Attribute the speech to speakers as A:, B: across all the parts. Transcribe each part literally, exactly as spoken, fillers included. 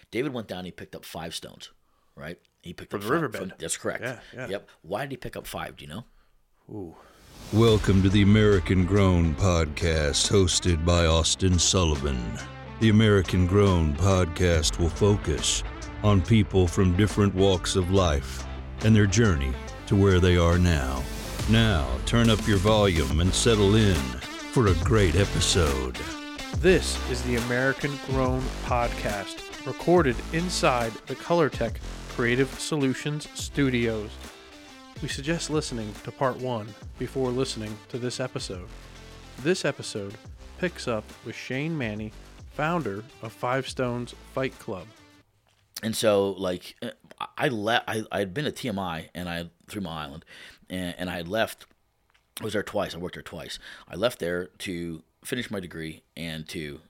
A: David went down. He picked up five stones, right? He picked
B: from
A: up
B: the
A: five,
B: riverbed.
A: From, that's correct.
B: Yeah, yeah.
A: Yep. Why did he pick up five? Do you know?
B: Ooh.
C: Welcome to the American Grown Podcast, hosted by Austin Sullivan. The American Grown Podcast will focus on people from different walks of life and their journey to where they are now. Now, turn up your volume and settle in for a great episode.
B: This is the American Grown Podcast, recorded inside the ColorTech Creative Solutions Studios. We suggest listening to part one before listening to this episode. This episode picks up with Shane Manny, founder of Five Stones Fight Club.
A: And so, like, I left. I I had been at T M I and I Three Mile Island, and, and I had left. I was there twice. I worked there twice. I left there to finish my degree and to.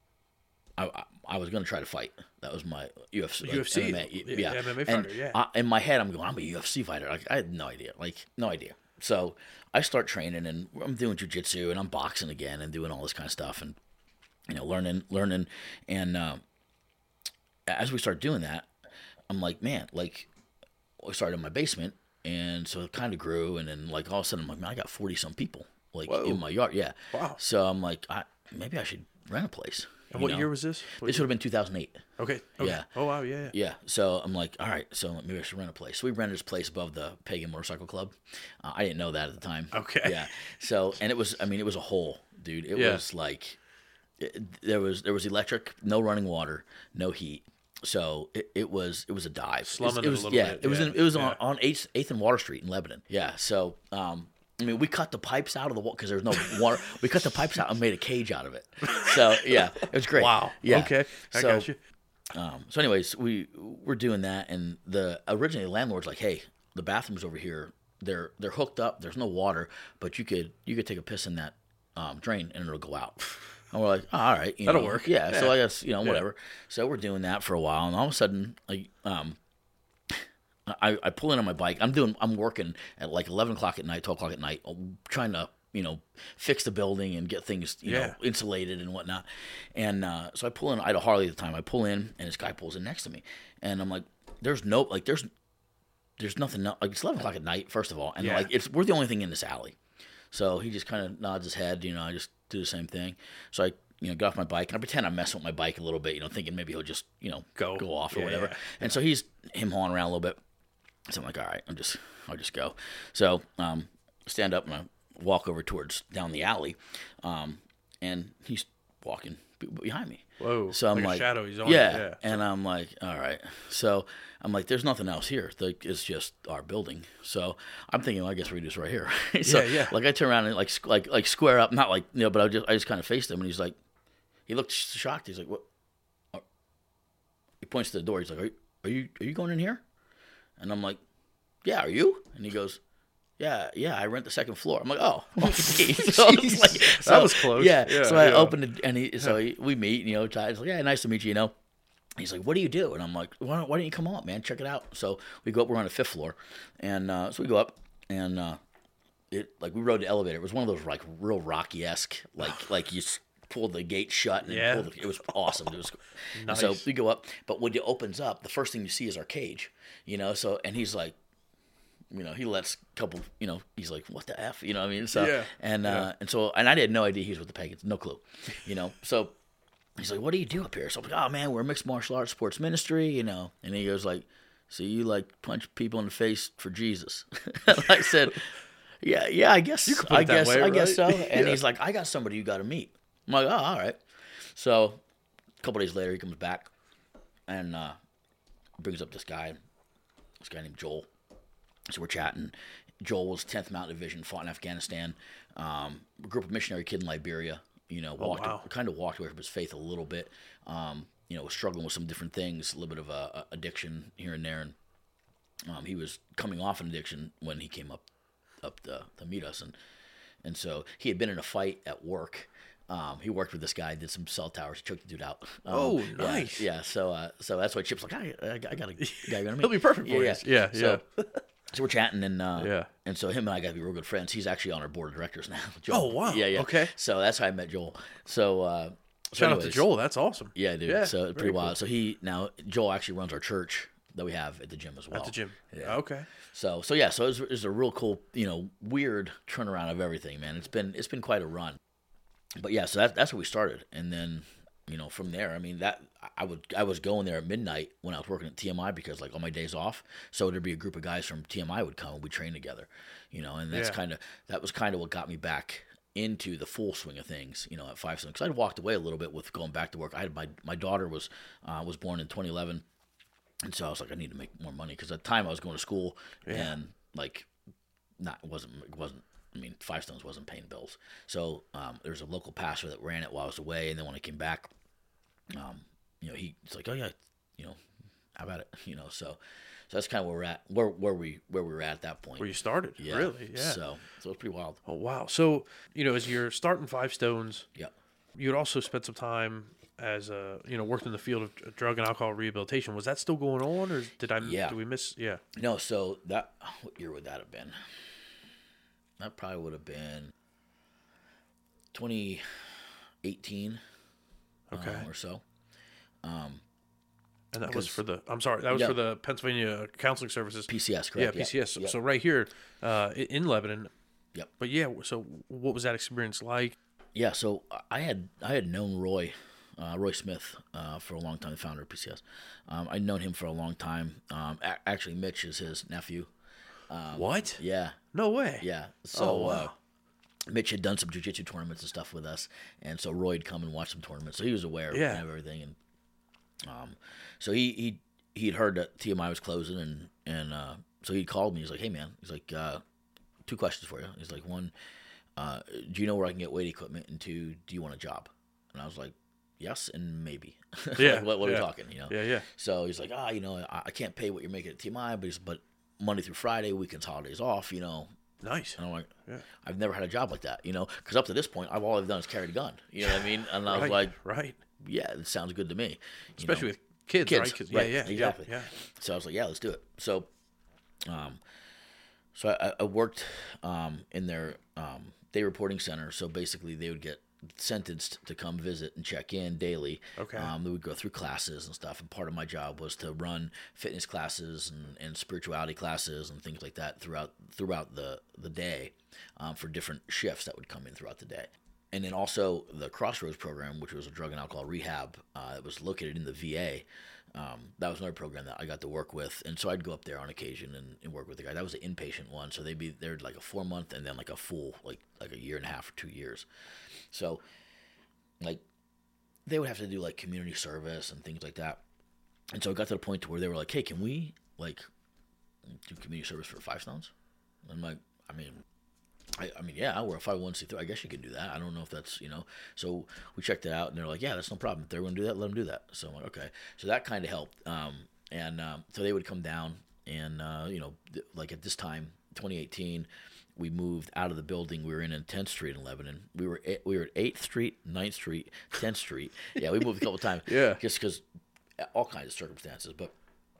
A: I I, I was going to try to fight. That was my U F C.
B: U F C,
A: M M A, yeah.
B: M M A
A: and
B: fighter, yeah.
A: I, in my head, I'm going, I'm a U F C fighter. Like, I had no idea. Like, no idea. So I start training, and I'm doing jiu-jitsu, and I'm boxing again, and doing all this kind of stuff, and you know, learning, learning, and uh, as we start doing that, I'm like, man, like, I started in my basement, and so it kind of grew, and then like all of a sudden, I'm like, man, I got forty some people like
B: Whoa.
A: in my yard, yeah.
B: Wow.
A: So I'm like, I, maybe I should rent a place.
B: And
A: you
B: what
A: know?
B: year was this? What
A: This
B: year?
A: would have been two thousand eight.
B: Okay. okay.
A: Yeah.
B: Oh, wow. Yeah, yeah.
A: Yeah, so I'm like, all right, so maybe I should rent a place. So we rented this place above the Pagan Motorcycle Club. Uh, I didn't know that at the time.
B: Okay.
A: Yeah. So, and it was, I mean, it was a hole, dude. It
B: Yeah.
A: was like, it, there was there was electric, no running water, no heat. So it, it was it was a dive.
B: Slumming
A: it was,
B: it a
A: was
B: little
A: yeah,
B: bit,
A: it was
B: yeah,
A: in, it was
B: yeah.
A: on on eighth, eighth and Water Street in Lebanon. Yeah. So um, I mean, we cut the pipes out of the wall because there was no water. We cut the pipes out and made a cage out of it. So yeah, it was great.
B: Wow.
A: Yeah.
B: Okay. I
A: so,
B: got you.
A: Um, so, anyways, we we're doing that, and the originally the landlord's like, "Hey, the bathrooms over here, they're they're hooked up. There's no water, but you could you could take a piss in that um, drain, and it'll go out." And we're like, oh, "All right, you
B: That'll
A: know,
B: work.
A: Yeah, So
B: Yeah.
A: I guess you know whatever. So we're doing that for a while, and all of a sudden, I um, I, I pull in on my bike. I'm doing I'm working at like eleven o'clock at night, twelve o'clock at night, trying to you know fix the building and get things you
B: Yeah.
A: know insulated and whatnot. And uh, so I pull in. I had a Harley at the time. I pull in, and this guy pulls in next to me, and I'm like, "There's no like there's there's nothing like it's eleven o'clock at night first of all, and
B: Yeah.
A: like it's we're the only thing in this alley." So he just kind of nods his head. You know, I just do the same thing. So I. You know, get off my bike, and I pretend I'm messing with my bike a little bit, you know, thinking maybe he'll just, you know,
B: Go.
A: go off or
B: Yeah,
A: whatever.
B: yeah.
A: And so he's him hauling around a little bit. So I'm like, all right, I'm just, I'll just go. So um, stand up and I walk over towards down the alley, um, and he's walking be- behind me.
B: Whoa.
A: So I'm
B: like,
A: like,
B: a shadow. He's on
A: yeah,
B: it. Yeah.
A: and I'm like, all right. So I'm like, there's nothing else here. Like, it's just our building. So I'm thinking, well, I guess we do this right here. so,
B: Yeah, yeah.
A: Like I turn around and like squ- like like square up, not like you know, but I just I just kind of faced him, and he's like, he looked shocked. He's like, what? He points to the door. He's like, are you are you, are you going in here? And I'm like, yeah, are you? And he goes, yeah, yeah, I rent the second floor. I'm like, oh, okay. so I was like, so,
B: That was close.
A: Yeah.
B: Yeah,
A: so I
B: yeah.
A: opened it, and he, so he, we meet, you know, Ty's like, yeah, nice to meet you, you know. He's like, what do you do? And I'm like, why don't, why don't you come up, man? Check it out. So we go up. We're on the fifth floor, and uh, so we go up, and uh, it like we rode the elevator. It was one of those like real Rocky-esque, like like you s- pulled the gate shut, and
B: Yeah.
A: pulled the, it was awesome. It was and
B: Nice.
A: so we go up, but when it opens up, the first thing you see is our cage, you know. So and he's like, you know, he lets a couple, you know, he's like, what the F, you know what I mean? So
B: Yeah.
A: and uh,
B: Yeah.
A: and so and I had no idea he was with the Pagans, no clue, you know. So. He's like, what do you do up here? So I'm like, oh, man, we're a mixed martial arts sports ministry, you know. And he goes like, so you, like, punch people in the face for Jesus? And I said, yeah, yeah, I guess,
B: You could put
A: I
B: it that
A: guess,
B: way,
A: I guess so.
B: right?
A: And
B: Yeah.
A: he's like, I got somebody you got to meet. I'm like, oh, all right. So a couple days later, he comes back and uh, brings up this guy, this guy named Joel. So we're chatting. Joel was tenth Mountain Division, fought in Afghanistan. Um, a group of missionary kid in Liberia. You know, walked,
B: wow.
A: kind of walked away from his faith a little bit. Um, you know, was struggling with some different things, a little bit of a, a addiction here and there, and um, he was coming off an addiction when he came up up to, to meet us, and and so he had been in a fight at work. Um, he worked with this guy, did some cell towers, he choked the dude out. Um,
B: Oh,
A: yeah,
B: nice.
A: Yeah, so uh, so that's why Chip's like, I, I, I got a guy you're gonna meet.
B: He'll be perfect for
A: yeah,
B: you. Yeah,
A: So, So we're chatting, and uh,
B: Yeah.
A: and so him and I got to be real good friends. He's actually on our board of directors now. Joel.
B: Oh, wow.
A: Yeah, yeah.
B: Okay.
A: So that's how I met Joel. So uh, So
B: Shout
A: anyways,
B: out to Joel. That's awesome.
A: Yeah, dude.
B: Yeah,
A: so
B: very
A: pretty wild.
B: cool.
A: So he now Joel actually runs our church that we have at the gym as well.
B: At the gym.
A: Yeah.
B: Okay.
A: So so yeah, so it's it's a real cool, you know, weird turnaround of everything, man. It's been it's been quite a run. But yeah, so that, that's where we started, and then you know from there, I mean that I would I was going there at midnight when I was working at T M I because like on my days off, so there'd be a group of guys from T M I would come and we train together, you know, and that's
B: Yeah.
A: kind of that was kind of what got me back into the full swing of things, you know, at Five Stones, because I'd walked away a little bit with going back to work. I had my my daughter was uh, was born in twenty eleven, and so I was like, I need to make more money because at the time I was going to school
B: Yeah.
A: and like, not it wasn't it wasn't. I mean, Five Stones wasn't paying bills, so um, there was a local pastor that ran it while I was away, and then when I came back, um, you know, he, he's like, oh yeah, you know, how about it, you know, so. So that's kind of where we're at, where where we where we were at at that point.
B: Where you started.
A: Yeah.
B: Really? Yeah.
A: So so it's pretty wild.
B: Oh, wow. So, you know, as you're starting Five Stones,
A: Yeah.
B: you had also spent some time as a, you know, worked in the field of drug and alcohol rehabilitation. Was that still going on, or did I,
A: Yeah.
B: did we miss? Yeah.
A: No, so that what year would that have been? That probably would have been twenty eighteen,
B: Okay.
A: uh, or so.
B: And that was
A: because-
B: for the, I'm sorry, that was
A: Yeah.
B: for the Pennsylvania Counseling Services.
A: P C S,
B: Yeah,
A: correct?
B: P C S. So,
A: Yep.
B: so right here uh, i- in Lebanon.
A: Yep.
B: But yeah, so what was that experience like?
A: Yeah, so I had I had known Roy, uh, Roy Smith, uh, for a long time, the founder of P C S. Um, I'd known him for a long time. Um, a- actually, Mitch is his nephew.
B: What?
A: Yeah,
B: No way.
A: yeah. So
B: Oh, wow.
A: uh, Mitch had done some jiu-jitsu tournaments and stuff with us, and so Roy'd come and watch some tournaments, so he was aware
B: Yeah.
A: of everything. And um, so he he he'd heard that T M I was closing, and and uh, so he called me. He's like, "Hey, man," he's like, uh, two questions for you. He's like, one, uh, do you know where I can get weight equipment? And two, do you want a job? And I was like, yes and maybe.
B: Yeah,
A: like, what, what are
B: yeah.
A: we talking? You know?
B: Yeah, yeah.
A: So he's like, ah, you know, I, I can't pay what you're making at T M I, but he's, but Monday through Friday, weekends, holidays off, you know.
B: Nice.
A: And I'm like,
B: Yeah.
A: I've never had a job like that, you know, because up to this point, I've all I've done is carried a gun. You know what I mean? And I was
B: Right,
A: like,
B: right.
A: yeah, it sounds good to me. you
B: Especially
A: know?
B: with kids,
A: Kids,
B: right? 'Cause-
A: right,
B: Yeah, yeah,
A: exactly.
B: Yeah,
A: So I was like, yeah, let's do it. So, um, so I, I worked um, in their um, day reporting center. So basically, they would get sentenced to come visit and check in daily.
B: Okay.
A: Um, they would go through classes and stuff. And part of my job was to run fitness classes and, and spirituality classes and things like that throughout throughout the the day um, for different shifts that would come in throughout the day. And then also the Crossroads program, which was a drug and alcohol rehab uh, that was located in the V A. Um, that was another program that I got to work with. And so I'd go up there on occasion and, and work with the guy. That was an inpatient one. So they'd be there like a four month and then like a full, like like a year and a half or two years. So like they would have to do like community service and things like that. And so it got to the point to where they were like, hey, can we like do community service for Five Stones? And I'm like, I mean, I, I mean, yeah, we're a five oh one c three. I guess you can do that. I don't know if that's, you know. So we checked it out, and they're like, yeah, that's no problem. If they're going to do that, let them do that. So I'm like, okay. So that kind of helped. Um, and um, so they would come down, and, uh, you know, th- like at this time, twenty eighteen, we moved out of the building. We were in tenth Street in Lebanon. We were at, we were at eighth Street, ninth Street, tenth Street. Yeah, we moved a couple times.
B: Yeah.
A: Just because all kinds of circumstances. But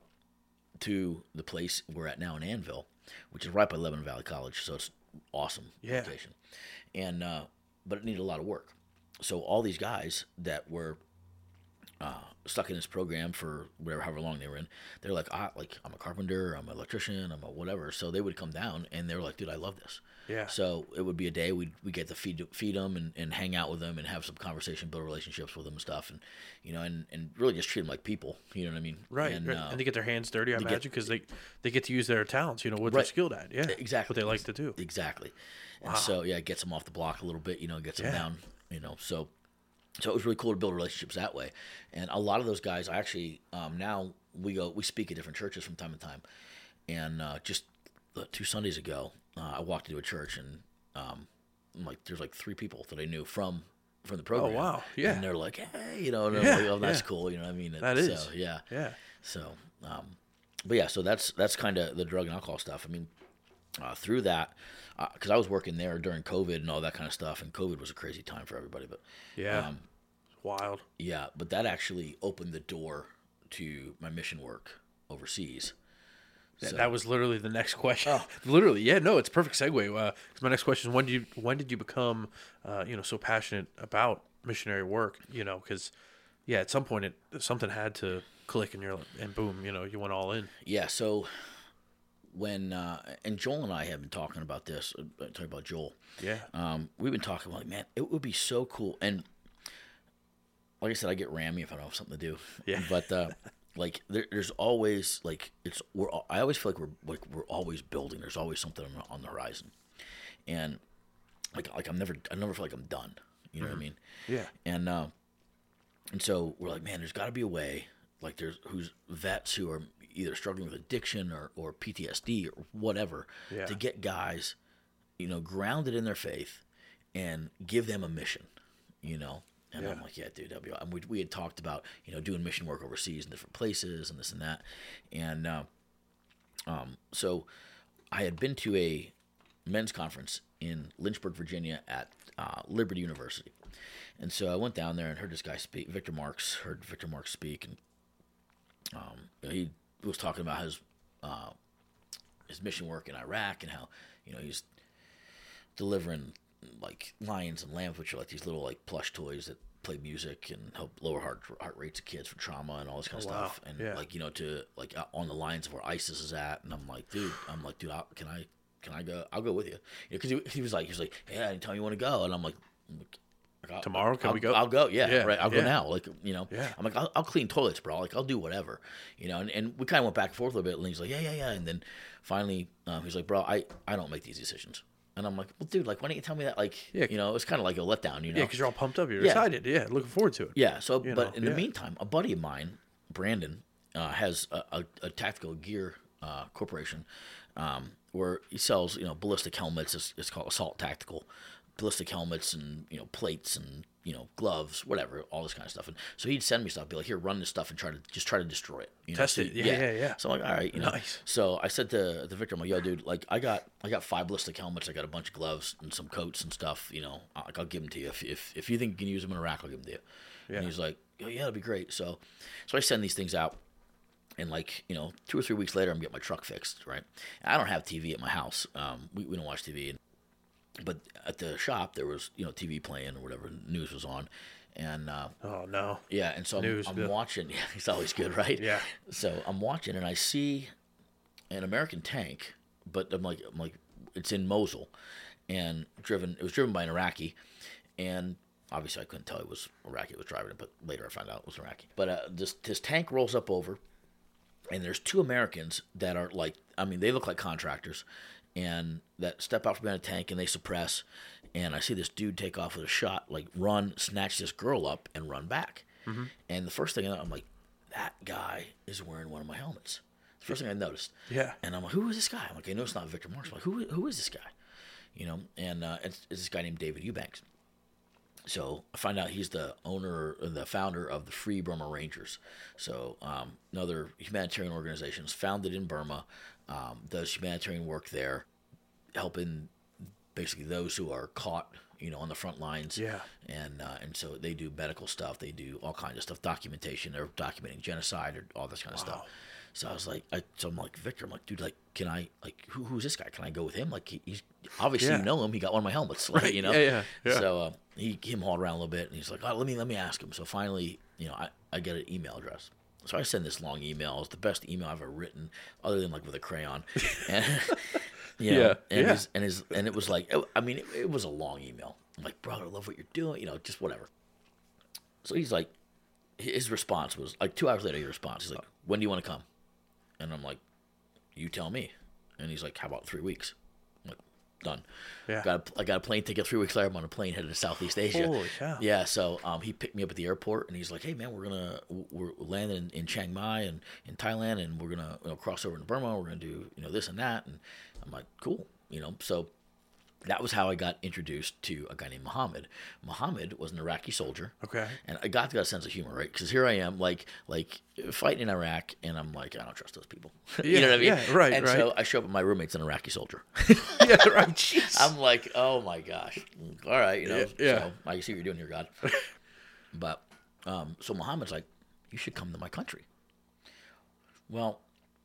A: to the place we're at now in Annville, which is right by Lebanon Valley College. So it's awesome
B: Yeah.
A: location. And uh, but it needed a lot of work. So all these guys that were uh, stuck in this program for whatever, however long they were in, they're like, ah, like I'm a carpenter, I'm an electrician, I'm a whatever. So they would come down and they were like, dude, I love this.
B: Yeah.
A: So it would be a day we'd we get to feed feed them and, and hang out with them and have some conversation, build relationships with them and stuff, and you know, and, and really just treat them like people. You know what I mean?
B: Right.
A: And,
B: right.
A: uh,
B: and they get their hands dirty, I
A: get-
B: imagine, because they, they get to use their talents, you know, what they're
A: Right.
B: skilled at. Yeah.
A: Exactly.
B: What they like to do.
A: Exactly. And so yeah, it gets them off the block a little bit, you know, gets them
B: Yeah.
A: down, you know. So so it was really cool to build relationships that way. And a lot of those guys, I actually um, now we go we speak at different churches from time to time. And uh, just uh, two Sundays ago, uh, I walked into a church and um, like there's like three people that I knew from from the program.
B: Oh, wow. Yeah.
A: And they're like, hey, you know, and I'm
B: Yeah,
A: like, oh, that's
B: yeah.
A: cool. You know what I mean?
B: That
A: so,
B: is.
A: yeah.
B: Yeah.
A: So, um, but yeah, so that's that's kind of the drug and alcohol stuff. I mean, uh, through that, because I was working there during COVID and all that kind of stuff, and COVID was a crazy time for everybody. But
B: Yeah.
A: um,
B: Wild.
A: yeah, but that actually opened the door to my mission work overseas.
B: That-
A: So-
B: That was literally the next question.
A: Oh.
B: Literally, yeah. No, it's a perfect segue. Uh, 'cause my next question is, when did you when did you become, uh, you know, so passionate about missionary work, you know, because, yeah, at some point it something had to click and you're like, and boom, you know, you went all in.
A: Yeah, so when, uh, and Joel and I have been talking about this, uh, talking about Joel.
B: Yeah.
A: Um, we've been talking about, like, man, it would be so cool. And like I said, I get rammy if I don't have something to do.
B: Yeah.
A: But, uh, like, there, there's always, like, it's, we're, I always feel like we're, like, we're always building. There's always something on, on the horizon. And, like, like I'm never, I never feel like I'm done. You know mm-hmm. what I mean?
B: Yeah.
A: And, uh, and so we're like, man, there's got to be a way, like, there's, who's vets who are either struggling with addiction or, or P T S D or whatever,
B: yeah.
A: to get guys, you know, grounded in their faith and give them a mission, you know? And yeah. I'm like, yeah, dude, that'd be awesome. We, we had talked about, you know, doing mission work overseas in different places and this and that. And uh, um, so I had been to a men's conference in Lynchburg, Virginia at uh, Liberty University. And so I went down there and heard this guy speak, Victor Marks, heard Victor Marks speak. And um, you know, he was talking about his uh, his mission work in Iraq and how, you know, he's delivering like lions and lambs, which are like these little like plush toys that play music and help lower heart heart rates of kids for trauma and all this kind of
B: oh, wow.
A: stuff. And
B: yeah.
A: like, you know, to like on the lines of where ISIS is at. And I'm like, dude, I'm like, dude, I, can I, can I go? I'll go with you. Because you know, he, he was like, he was like, hey, anytime you want to go. And I'm like, like
B: tomorrow, can
A: I'll,
B: we go?
A: I'll go. Yeah,
B: yeah
A: right. I'll
B: yeah.
A: go now. Like, you know,
B: yeah.
A: I'm like, I'll, I'll clean toilets, bro. Like, I'll do whatever, you know. And, and we kind of went back and forth a little bit. And he's like, yeah, yeah, yeah. And then finally, um, he's like, bro, I, I don't make these decisions. And I'm like, well, dude, like, why don't you tell me that? Like, yeah. you know, it was kind of like a letdown, you know?
B: Yeah, because you're all pumped up. You're
A: yeah.
B: excited. Yeah, looking forward to it.
A: Yeah. So,
B: you
A: but
B: know?
A: in
B: yeah.
A: the meantime, a buddy of mine, Brandon, uh, has a, a, a tactical gear uh, corporation um, where he sells, you know, ballistic helmets. It's, it's called Assault Tactical. Ballistic helmets and, you know, plates and, you know, gloves, whatever, all this kind of stuff. And so he'd send me stuff, be like, here, run this stuff and try to just try to destroy it. You know?
B: Test
A: so,
B: it. Yeah, yeah, yeah, yeah.
A: So I'm like, all right, you know.
B: Nice.
A: So I said to the Victor, I'm like, yo, dude, like, I got I got five ballistic helmets, I got a bunch of gloves and some coats and stuff, you know. Like, I'll give them to you. If if, if you think you can use them in Iraq, I'll give them to you. Yeah. And he's like, oh, yeah, that'd be great. So, so I send these things out. And, like, you know, two or three weeks later, I'm getting my truck fixed, right? And I don't have T V at my house. Um, we, we don't watch T V. And, but at the shop, there was, you know, T V playing or whatever, news was on. And uh,
B: oh no,
A: yeah, and so I'm,
B: news,
A: I'm
B: yeah.
A: watching. Yeah, it's always good, right?
B: Yeah.
A: So I'm watching, and I see an American tank, but I'm like, I'm like, it's in Mosul, and driven. It was driven by an Iraqi, and obviously I couldn't tell it was Iraqi. It was driving it, but later I found out it was Iraqi. But uh, this this tank rolls up over, and there's two Americans that are like, I mean, they look like contractors, and that step out from behind a tank, and they suppress. And I see this dude take off with a shot, like run, snatch this girl up, and run back. Mm-hmm. And the first thing I'm like, that guy is wearing one of my helmets. The first thing I noticed.
B: Yeah.
A: And I'm like, who is this guy? I'm like, I know it's not Victor Marks. I'm like, who who is this guy? You know, and uh, it's, it's this guy named David Eubanks. So I find out he's the owner, the founder of the Free Burma Rangers. So um, another humanitarian organization founded in Burma, um, does humanitarian work there, helping basically those who are caught, you know, on the front lines.
B: Yeah.
A: And uh, and so they do medical stuff. They do all kinds of stuff, documentation. They're documenting genocide or all this kind of wow. stuff. So I was like, I, so I'm like, Victor, I'm like, dude, like, can I, like, who, who's this guy? Can I go with him? Like, he, he's obviously
B: yeah.
A: you know him. He got one of my helmets, like,
B: right.
A: you know.
B: Yeah, yeah, yeah.
A: So uh, he him hauled around a little bit, and he's like, oh, let me let me ask him. So finally, you know, I, I get an email address. So I send this long email. It's the best email I've ever written, other than like with a crayon. And, you know,
B: yeah,
A: and
B: yeah.
A: his and his and it was like, I mean, it, it was a long email. I'm like, brother, I love what you're doing, you know, just whatever. So he's like, his response was like two hours later. His response, he's like, when do you want to come? And I'm like, you tell me. And he's like, how about three weeks? I'm like, done.
B: Yeah.
A: Got a, I got a plane ticket three weeks later. I'm on a plane headed to Southeast Asia.
B: Holy cow.
A: Yeah. So um, he picked me up at the airport, and he's like, hey, man, we're going to, we're landing in, in Chiang Mai and in Thailand, and we're going to, you know, cross over into Burma. We're going to do, you know, this and that. And I'm like, cool. You know, so that was how I got introduced to a guy named Muhammad. Muhammad was an Iraqi soldier.
B: Okay.
A: And I got that sense of humor, right? Because here I am, like, like fighting in Iraq, and I'm like, I don't trust those people.
B: Yeah,
A: you know what I mean?
B: Yeah, right,
A: and
B: right.
A: so I show up, and my roommate's an Iraqi soldier.
B: yeah, right. Jeez.
A: I'm like, oh my gosh. All right, you know.
B: Yeah, yeah.
A: So I see what you're doing here, God. But um, so Muhammad's like, you should come to my country. Well,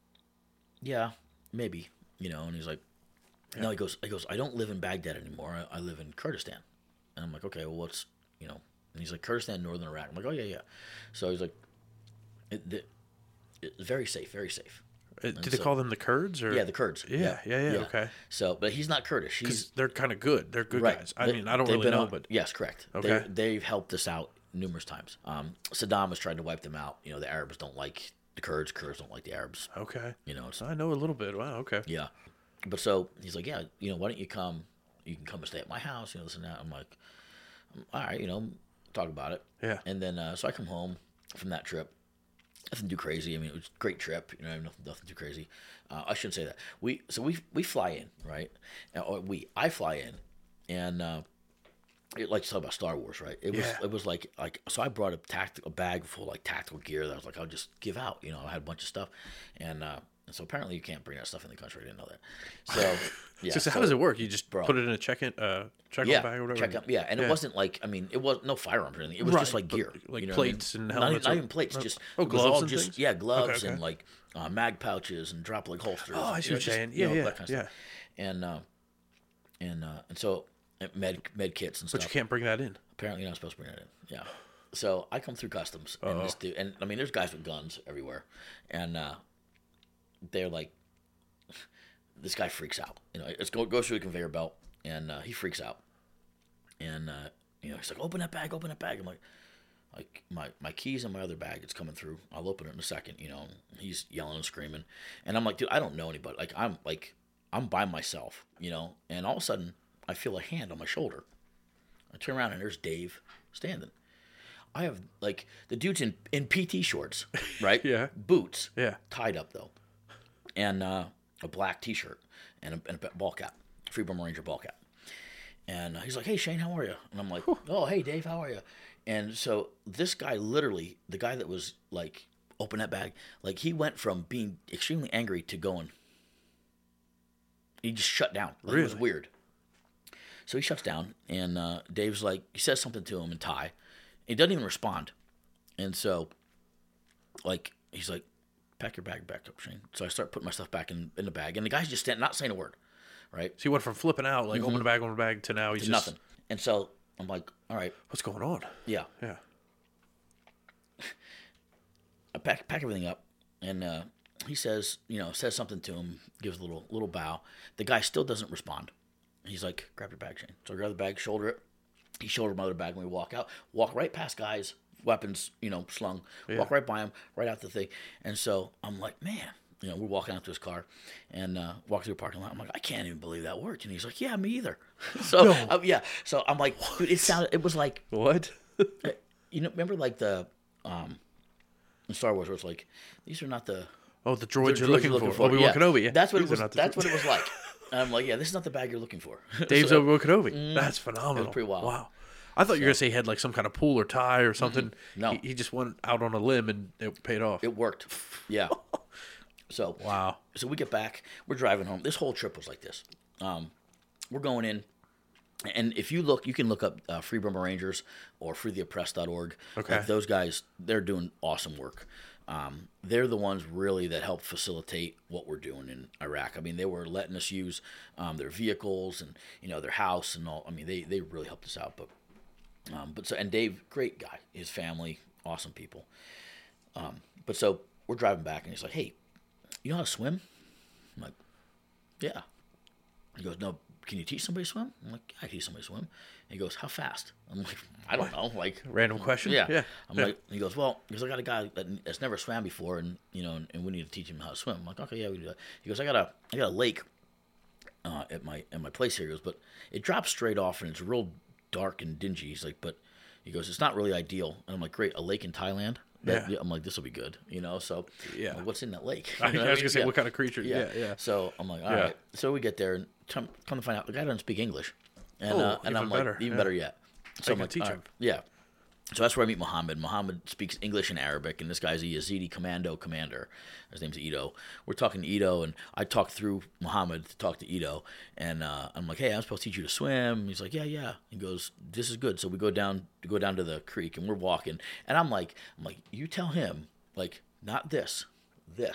A: yeah, maybe, you know. And he's like, yeah. no, he goes, he goes, I don't live in Baghdad anymore. I, I live in Kurdistan. And I'm like, okay, well, what's, you know, And he's like, Kurdistan, northern Iraq. I'm like, oh, yeah, yeah. So he's like, it, it, it's very safe, very safe.
B: Uh, Did
A: so,
B: they call them the Kurds? Or?
A: Yeah, the Kurds.
B: Yeah, yeah, yeah, yeah,
A: yeah.
B: okay.
A: So, but he's not Kurdish.
B: Because
A: He's
B: they're kind of good. They're good
A: right.
B: guys. I
A: They-
B: mean, I don't
A: they've
B: really
A: been
B: know,
A: on-
B: but
A: yes, correct.
B: Okay.
A: They, they've helped us out numerous times. Um, Saddam has tried to wipe them out. You know, the Arabs don't like the Kurds. Kurds don't like the Arabs.
B: okay.
A: You know, it's,
B: I know a little bit. Wow, okay.
A: yeah. But so he's like, yeah, you know, why don't you come? You can come and stay at my house. You know, this and that. I'm like, all right, you know, talk about it.
B: Yeah.
A: And then uh, so I come home from that trip. Nothing too crazy. I mean, it was a great trip. You know, nothing, nothing too crazy. Uh, I shouldn't say that. We so we we fly in, right? Uh, Or we I fly in, and uh, it, like to talk about Star Wars, right? It was
B: Yeah.
A: it was like like so I brought a tactical a bag full of like tactical gear that I was like I'll just give out. You know, I had a bunch of stuff, and uh, and so apparently you can't bring that stuff in the country. I didn't know that. So yeah.
B: So, so how
A: so-
B: does it work? You just
A: Bro.
B: put it in a check-in, uh, check-in
A: yeah,
B: bag or whatever?
A: check out, yeah, and
B: Yeah.
A: it wasn't like I mean, it was no firearms or anything. It was just
B: Right,
A: like
B: but
A: gear,
B: like
A: you know
B: plates
A: what I mean?
B: and
A: Not,
B: helmets
A: not
B: or-
A: even plates,
B: oh,
A: just
B: oh,
A: it was
B: gloves
A: all
B: and
A: just
B: things?
A: yeah, gloves
B: Okay, okay.
A: and like uh, mag pouches and drop leg holsters.
B: Oh, I see
A: you know,
B: what you're
A: just,
B: saying.
A: you
B: Yeah,
A: know,
B: yeah,
A: that kind of
B: yeah.
A: stuff. And uh, and uh, and so uh, med med kits and
B: But
A: stuff.
B: you can't bring that in.
A: Apparently, you're not supposed to bring that in. Yeah. So I come through customs, and this dude, and I mean, there's guys with guns everywhere, and uh, they're like, this guy freaks out. You know, it's go goes through the conveyor belt, and uh, he freaks out, and uh, you know, he's like, open that bag, open that bag. I'm like, like my my keys in my other bag, it's coming through. I'll open it in a second. You know, he's yelling and screaming, and I'm like, dude, I don't know anybody. Like I'm like I'm by myself. You know, and all of a sudden I feel a hand on my shoulder. I turn around and there's Dave standing. I have like the dude's in, in P T shorts, right?
B: Yeah.
A: Boots.
B: Yeah.
A: Tied up though, and uh, a black T-shirt and a, and a ball cap, Freeborn Ranger ball cap. And uh, he's like, "Hey Shane, how are you?" And I'm like, "Oh, hey Dave, how are you?" And so this guy, literally, the guy that was like, "Open that bag," like he went from being extremely angry to going. He just shut down. Like, It was
B: Really?
A: weird. So he shuts down, and uh, Dave's like, he says something to him in Thai. He doesn't even respond. And so, like, he's like, pack your bag back up, Shane. So I start putting my stuff back in, in the bag, and the guy's just standing, not saying a word, right?
B: So he went from flipping out, like open the bag, open the bag, to now he's
A: To
B: just
A: nothing. And so I'm like, all right,
B: What's going on?
A: yeah.
B: Yeah.
A: I pack pack everything up, and uh, he says, you know, says something to him, gives a little little bow. The guy still doesn't respond. He's like, grab your bag, Shane. So I grab the bag, shoulder it. He shouldered my other bag when we walk out. Walk right past guys, weapons, you know, slung. Walk right by him, right out the thing. And so I'm like, man, you know, we're walking out to his car, and uh, walk through the parking lot. I'm like, I can't even believe that worked. And he's like, yeah, me either. So uh, yeah, so I'm like, dude, it sounded, it was like,
B: What?
A: you know, remember like the um, in Star Wars where it's like, these are not the
B: Oh, the droids
A: the
B: you're
A: droids
B: looking, for. Obi-Wan
A: Yeah.
B: Kenobi. Yeah.
A: That's what
B: These
A: it
B: are
A: was.
B: not the
A: That's
B: droids.
A: what it was like. And I'm like, yeah, this is not the bag you're looking for.
B: Dave's
A: So-
B: Obi-Wan Kenobi. That's phenomenal.
A: It was pretty wild.
B: Wow. I thought you were gonna say he had like some kind of pool or tie or something.
A: No.
B: he, he just went out on a limb and it paid off.
A: It worked. Yeah. So
B: Wow.
A: So we get back. We're driving home. This whole trip was like this. Um, we're going in, and if you look, you can look up uh, Free Burma Rangers or free the oppressed dot org.
B: Okay.
A: Like those guys, they're doing awesome work. Um, they're the ones really that help facilitate what we're doing in Iraq. I mean, they were letting us use um, their vehicles and you know their house and all. I mean, they they really helped us out. But um, but so and Dave, great guy. His family, awesome people. Um, but so we're driving back, and he's like, "Hey, you know how to swim?" I'm like, "Yeah." He goes, "No, can you teach somebody to swim?" I'm like, "Yeah, I can teach somebody to swim." He goes, "How fast?" I'm like, "I don't know." Like,
B: Random question.
A: yeah.
B: Yeah.
A: I'm
B: Yeah.
A: like, he goes, "Well, because I got a guy that, that's never swam before, and you know, and, and we need to teach him how to swim." I'm like, "Okay, yeah, we do that." He goes, "I got a, I got a lake uh, at my at my place here." He goes, "But it drops straight off, and it's real dark and dingy." He's like, "But," he goes, "it's not really ideal." And I'm like, "Great, a lake in Thailand." That,
B: Yeah.
A: I'm like, this will be good, you know. So,
B: Yeah.
A: I'm like, what's in that lake?
B: I,
A: You know
B: I
A: what
B: was
A: mean?
B: gonna say,
A: Yeah.
B: what kind of creature? Yeah, yeah.
A: So I'm like, all
B: Yeah.
A: right. So we get there, and come, come to find out, the guy doesn't speak English, and
B: Oh,
A: uh, and
B: even
A: I'm like,
B: better,
A: even
B: yeah.
A: better yet. So
B: you
A: I'm
B: can
A: like,
B: teach
A: all
B: him.
A: right. Yeah. So that's where I meet Muhammad. Muhammad speaks English and Arabic, and this guy's a Yazidi commando commander. His name's Ito. We're talking to Ito, and I talk through Muhammad to talk to Ito, and uh, I'm like, "Hey, I'm supposed to teach you to swim." He's like, "Yeah, yeah." He goes, "This is good." So we go down, go down to the creek, and we're walking, and I'm like, I'm like, "You tell him, like, not this, this."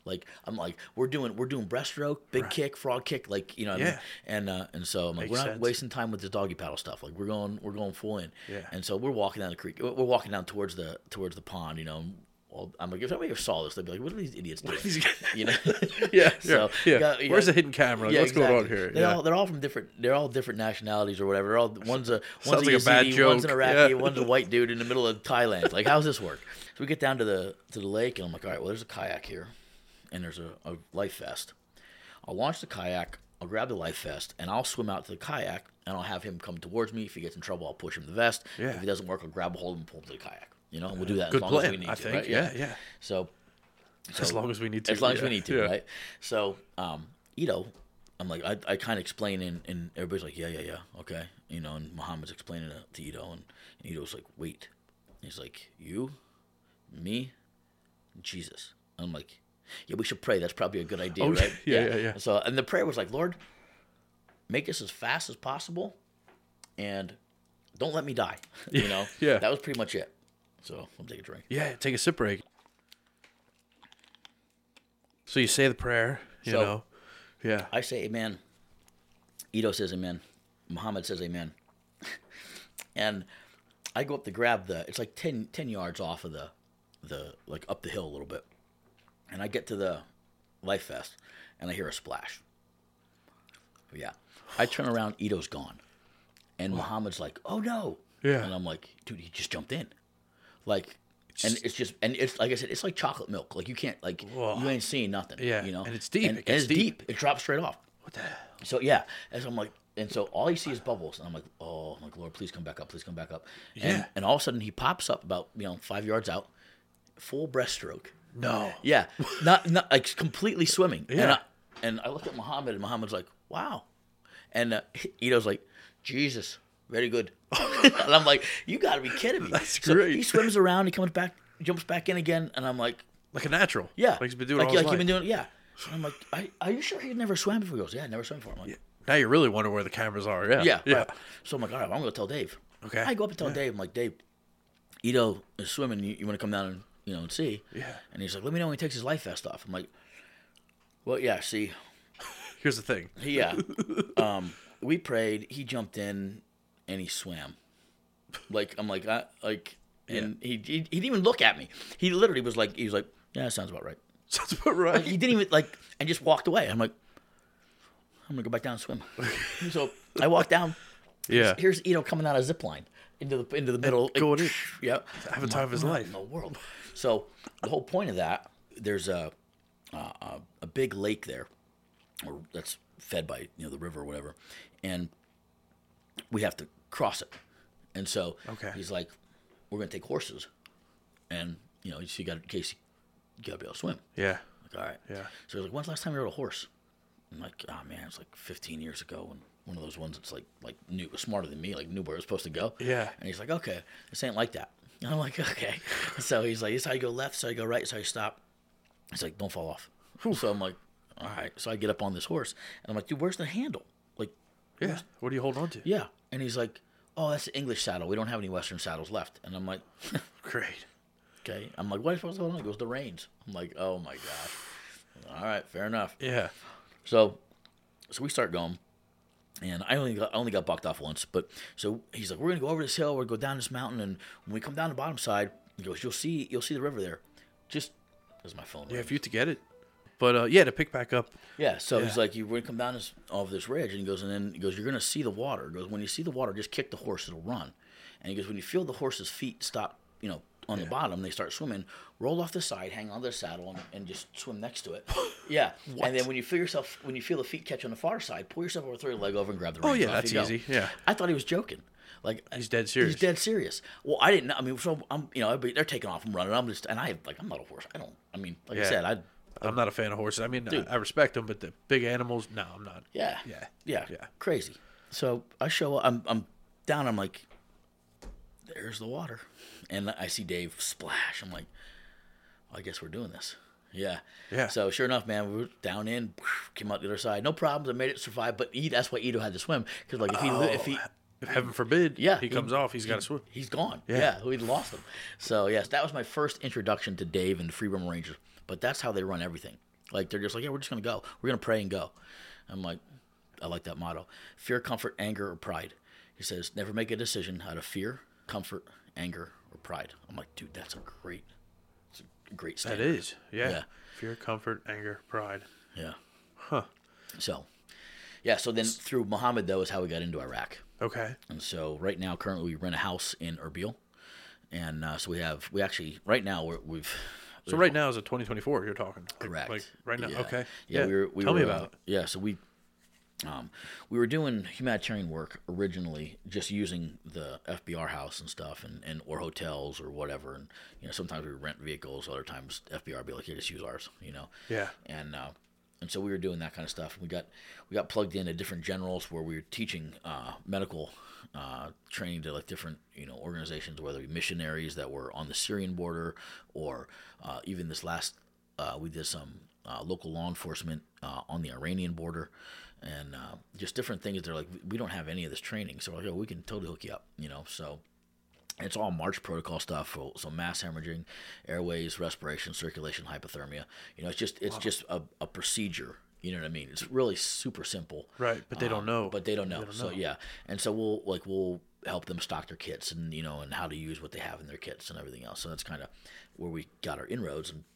A: Like I'm like we're doing we're doing breaststroke, big
B: Right.
A: kick, frog kick, like you know. What I
B: Yeah.
A: mean? And uh, and so I'm like
B: Makes
A: we're not
B: sense.
A: wasting time with the doggy paddle stuff. Like we're going we're going full in.
B: Yeah.
A: And so we're walking down the creek. We're walking down towards the towards the pond. You know. Well, I'm like if somebody ever saw this, they'd be like, "What are these idiots doing?" you know.
B: Yeah.
A: So
B: yeah.
A: you got- you
B: Where's
A: got-
B: the hidden camera? Like,
A: Yeah,
B: what's going on
A: exactly.
B: here?
A: They
B: yeah.
A: all, they're all from different. They're all different nationalities or whatever. They're all one's a one's
B: Sounds
A: a
B: like a bad
A: Yazidi, one's an
B: joke.
A: Iraqi,
B: Yeah.
A: one's a white dude in the middle of Thailand. Like, how's this work? So we get down to the to the lake, and I'm like, all right, well, there's a kayak here, and there's a, a life vest. I'll launch the kayak. I'll grab the life vest, and I'll swim out to the kayak, and I'll have him come towards me. If he gets in trouble, I'll push him the vest.
B: Yeah.
A: If he doesn't work, I'll grab a hold of him and pull him to the kayak. You know, and we'll do that
B: Good
A: as long
B: plan,
A: as we need
B: I
A: to.
B: think.
A: Right?
B: Yeah, yeah.
A: So.
B: As long as we need to.
A: As long as
B: yeah.
A: we need to,
B: Yeah.
A: right? So, um, Ito, I'm like, I, I kind of explain, and, and everybody's like, yeah, yeah, yeah, okay. You know, and Muhammad's explaining it to Ito, and, and Ito's like, wait. He's like, you, me, Jesus. I'm like, yeah, we should pray. That's probably a good idea,
B: Oh,
A: right?
B: yeah, yeah, yeah.
A: So, and the prayer was like, Lord, make this as fast as possible, and don't let me die. You know?
B: Yeah.
A: That was pretty much it. So, I'll take a drink.
B: Yeah, take a sip break. So you say the prayer, you
A: So-
B: know. Yeah.
A: I say amen. Ito says amen. Muhammad says amen. And I go up to grab the, it's like ten, ten yards off of the, the, like up the hill a little bit. And I get to the life vest and I hear a splash. Yeah. I turn around, Ito's gone. And Muhammad's like, oh no.
B: Yeah.
A: And I'm like, dude, he just jumped in. Like, and it's just, and it's like I said, it's like chocolate milk. Like you can't, like,
B: Whoa.
A: you ain't seeing nothing.
B: Yeah,
A: You know?
B: and it's deep.
A: And,
B: It
A: and
B: gets
A: it's deep.
B: deep.
A: It drops straight off.
B: What the hell?
A: So yeah, and so I'm like, and so all you see is bubbles, and I'm like, oh, I'm like, Lord, please come back up, please come back up. And,
B: Yeah.
A: and all of a sudden he pops up about you know five yards out, full breaststroke.
B: No.
A: Yeah, not not like completely swimming. And
B: Yeah.
A: I, and I look at Muhammad, and Muhammad's like, wow, and uh, Ito's like, Jesus, very good. And I'm like, you got to be kidding me.
B: That's
A: So
B: great.
A: he swims around, he comes back, jumps back in again, and I'm like,
B: Like a natural.
A: yeah,
B: Like he's been doing
A: like,
B: all his
A: like
B: life.
A: you've been doing, yeah. And I'm like, I, are you sure he never swam before? He goes, yeah, I never swam before. I'm like,
B: Now you really wonder where the cameras are. Yeah.
A: Yeah,
B: Yeah.
A: right. So I'm like, all right, well, I'm going to tell Dave.
B: Okay.
A: I go up and tell Dave. I'm like, Dave, Ito is swimming. You, you want to come down and you know and see?
B: Yeah.
A: And he's like, let me know when he takes his life vest off. I'm like, well, yeah. See,
B: Here's the thing.
A: he, yeah. um, we prayed. He jumped in and he swam. Like I'm like, I like, and he, he he didn't even look at me. He literally was like, he was like, yeah, that sounds about right.
B: Sounds about right.
A: He didn't even like, and just walked away. I'm like, I'm gonna go back down and swim. So I walked down.
B: yeah.
A: Here's Ito coming out of zip line into the into the middle.
B: going in.
A: Yep.
B: Having time of his life.
A: In the world. So the whole point of that, there's a a, a big lake there, or that's fed by you know the river or whatever, and we have to cross it. And so
B: Okay.
A: he's like, we're gonna take horses, and you know you got in case you gotta be able to swim.
B: Yeah.
A: Like, all right.
B: Yeah.
A: So he's like, when's the last time you rode a horse? I'm like, oh man, it's like fifteen years ago, and one of those ones that's like like knew smarter than me, like knew where it was supposed to go.
B: Yeah.
A: And he's like, okay, this ain't like that. And I'm like, okay. So he's like, this is how you go left, this is how you go right, this is how you stop. He's like, don't fall off. So I'm like, all right. So I get up on this horse, and I'm like, dude, where's the handle? Like,
B: Yeah. What do you hold on to?
A: yeah. And he's like, oh, that's the English saddle. We don't have any Western saddles left. And I'm like,
B: Great.
A: okay. I'm like, what am I supposed to hold on? He goes, the reins. I'm like, oh my gosh. All right, fair enough.
B: Yeah.
A: So, so we start going, and I only got I only got bucked off once. But so he's like, we're gonna go over this hill, we're gonna go down this mountain, and when we come down the bottom side, he goes, you'll see you'll see the river there. Just as my phone.
B: Yeah,
A: rings.
B: if you to get it. But uh, yeah, to pick back up.
A: Yeah. So
B: Yeah.
A: he's like, you're gonna come down this off this ridge, and he goes, and then he goes, you're gonna see the water. He goes, when you see the water, just kick the horse, it'll run. And he goes, when you feel the horse's feet stop, you know, on the bottom, they start swimming. Roll off the side, hang on to the saddle, and, and just swim next to it. Yeah. And then when you feel yourself, when you feel the feet catch on the far side, pull yourself over, throw your leg over, and grab the reins.
B: Oh, yeah,
A: Off
B: that's
A: you go.
B: easy. Yeah.
A: I thought he was joking. Like
B: He's dead serious.
A: He's dead serious. Well, I didn't know. I mean, so I'm, you know, everybody- they're taking off. I'm running. I'm just, and I like, I'm not a horse. I don't. I mean, like I
B: Yeah.
A: said, I.
B: I'm not a fan of horses. I mean,
A: Dude.
B: I, I respect them, but the big animals, no, I'm not.
A: Yeah.
B: Yeah.
A: Yeah.
B: Yeah.
A: Crazy. So I show up. I'm, I'm down. I'm like, there's the water. And I see Dave splash. I'm like, well, I guess we're doing this. Yeah.
B: Yeah.
A: So sure enough, man, we were down in, came out the other side. No problems. I made it survive. But he, that's why Ito had to swim. Because, like, if he, li- if he,
B: If heaven forbid,
A: yeah,
B: he comes off, he's got to swim.
A: He's gone.
B: Yeah.
A: Yeah. We lost him. So, yes, that was my first introduction to Dave and the Free Burma Rangers. But that's how they run everything. Like they're just like, yeah, we're just gonna go. We're gonna pray and go. I'm like, I like that motto. Fear, comfort, anger, or pride. He says, never make a decision out of fear, comfort, anger, or pride. I'm like, dude, that's a great, it's a great standard.
B: That is, yeah.
A: Yeah.
B: Fear, comfort, anger, pride.
A: Yeah.
B: Huh.
A: So, yeah. So then through Muhammad though is how we got into Iraq.
B: Okay.
A: And so right now, currently, we rent a house in Erbil, and uh, so we have we actually right now we're, we've.
B: So right now is a twenty twenty-four you're talking.
A: Correct.
B: Like right now.
A: Yeah.
B: Okay.
A: Yeah.
B: Yeah.
A: We were, we
B: Tell
A: were,
B: me about
A: uh,
B: it.
A: Yeah. So we. Um, we were doing humanitarian work originally, just using the F B R house and stuff, and, and or hotels or whatever. And you know, sometimes we rent vehicles, other times F B R would be like, "Yeah, just use ours," you know.
B: Yeah.
A: And uh, and so we were doing that kind of stuff. We got we got plugged into different generals where we were teaching uh, medical uh, training to like different you know organizations, whether it be missionaries that were on the Syrian border, or uh, even this last uh, we did some uh, local law enforcement uh, on the Iranian border. And uh, just different things. They're like, we don't have any of this training, so we're like, oh, we can totally hook you up, you know. So it's all March protocol stuff. So, so mass hemorrhaging, airways, respiration, circulation, hypothermia. You know, it's just it's wow. just a, a procedure. You know what I mean? It's really super simple.
B: Right, but they don't
A: um,
B: know.
A: But they don't know.
B: They don't
A: so
B: know.
A: yeah, and so we'll like we'll help them stock their kits and you know and how to use what they have in their kits and everything else. So that's kind of where we got our inroads and.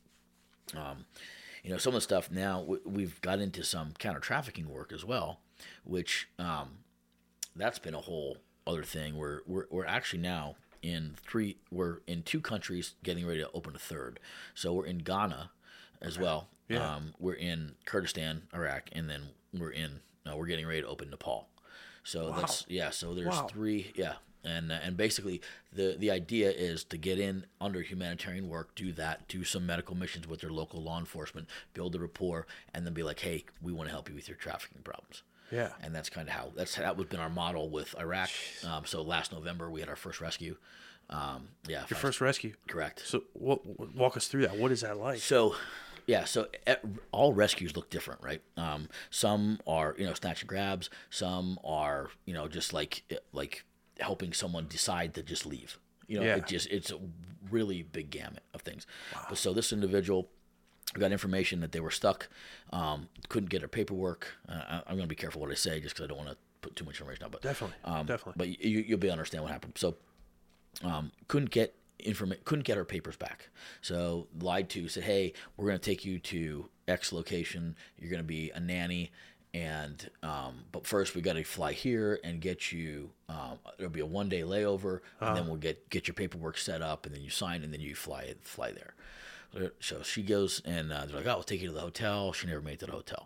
A: Um, You know, some of the stuff now, we've got into some counter-trafficking work as well, which um, that's been a whole other thing. We're, we're, we're actually now in three, we're in two countries getting ready to open a third. So we're in Ghana as well.
B: Yeah.
A: Um, we're in Kurdistan, Iraq, and then we're in, uh, we're getting ready to open Nepal. So
B: wow.
A: that's, yeah, so there's
B: wow.
A: three, yeah. And uh, and basically, the, the idea is to get in under humanitarian work, do that, do some medical missions with their local law enforcement, build a rapport, and then be like, hey, we want to help you with your trafficking problems.
B: Yeah.
A: And that's kind of how that's that was been our model with Iraq. Um, so last November we had our first rescue. Um, yeah.
B: Your first rescue.
A: Correct.
B: So what, what, walk us through that. What is that like?
A: So. Yeah, so all rescues look different, right? Um, some are, you know, snatch and grabs. Some are, you know, just like like helping someone decide to just leave. You know,
B: yeah.
A: it just it's a really big gamut of things. Wow. But so this individual got information that they were stuck, um, couldn't get their paperwork. Uh, I'm going to be careful what I say, just because I don't want to put too much information out. But
B: definitely,
A: um,
B: definitely.
A: But you, you'll be able to understand what happened. So um, couldn't get. Informa- couldn't get her papers back, so lied to, said, hey, we're going to take you to X location, you're going to be a nanny, and um, but first we got to fly here and get you, um, there'll be a one day layover, and uh-huh. then we'll get get your paperwork set up, and then you sign, and then you fly fly there. So she goes, and uh, they're like, oh, we'll take you to the hotel. She never made it to the hotel.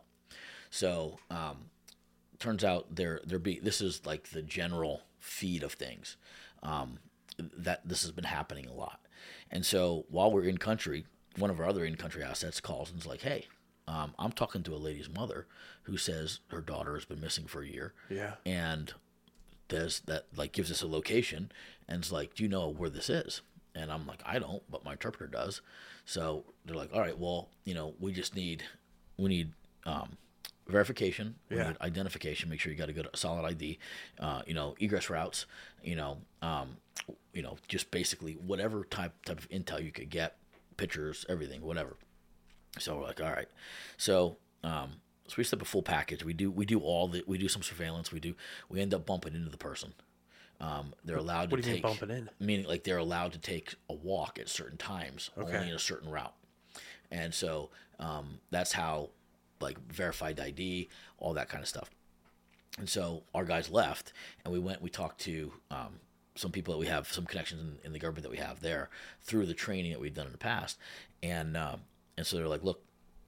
A: So um, turns out they're, they're be, this is like the general feed of things. Um, that this has been happening a lot. And so while we're in country, one of our other in-country assets calls and is like, hey, um, I'm talking to a lady's mother who says her daughter has been missing for a year.
B: Yeah.
A: And does that, like, gives us a location and is like, do you know where this is? And I'm like, I don't, but my interpreter does. So they're like, all right, well, you know, we just need, we need um, verification, we
B: yeah.
A: need identification, make sure you got a good solid I D, uh, you know, egress routes, you know, um, you know, just basically whatever type type of intel you could get, pictures, everything, whatever. So we're like, all right. So um, so we set up a full package. We do we do all the we do some surveillance. We do we end up bumping into the person. Um, they're allowed
B: what
A: to
B: do you
A: take
B: mean bumping in?
A: Meaning like they're allowed to take a walk at certain times,
B: okay.
A: only in a certain route. And so um, that's how, like, verified I D, all that kind of stuff. And so our guys left, and we went. We talked to. Um, some people that we have, some connections in, in the government that we have there through the training that we've done in the past. And um, and so they're like, look,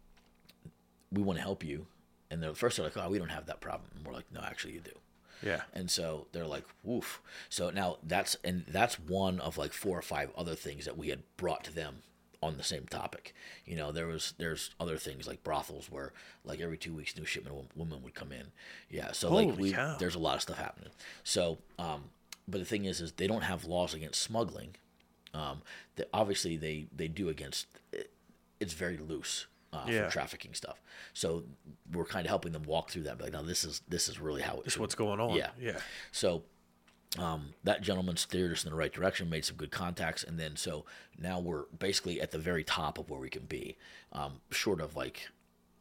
A: we want to help you. And they're first they're like, oh, we don't have that problem. And we're like, no, actually you do.
B: Yeah.
A: And so they're like, woof. So now that's, and that's one of like four or five other things that we had brought to them on the same topic. You know, there was, there's other things like brothels where like every two weeks, new shipment of women would come in. Yeah. So
B: Holy
A: like we,
B: cow.
A: there's a lot of stuff happening. So, um, but the thing is, is they don't have laws against smuggling. Um, that obviously they, they do against, it's very loose uh,
B: yeah.
A: for trafficking stuff. So we're kind of helping them walk through that. Like, no, this is, this is really how it
B: This is
A: should
B: what's going on.
A: Yeah.
B: Yeah.
A: So um, that gentleman steered us in the right direction, made some good contacts. And then, so now we're basically at the very top of where we can be, um, short of like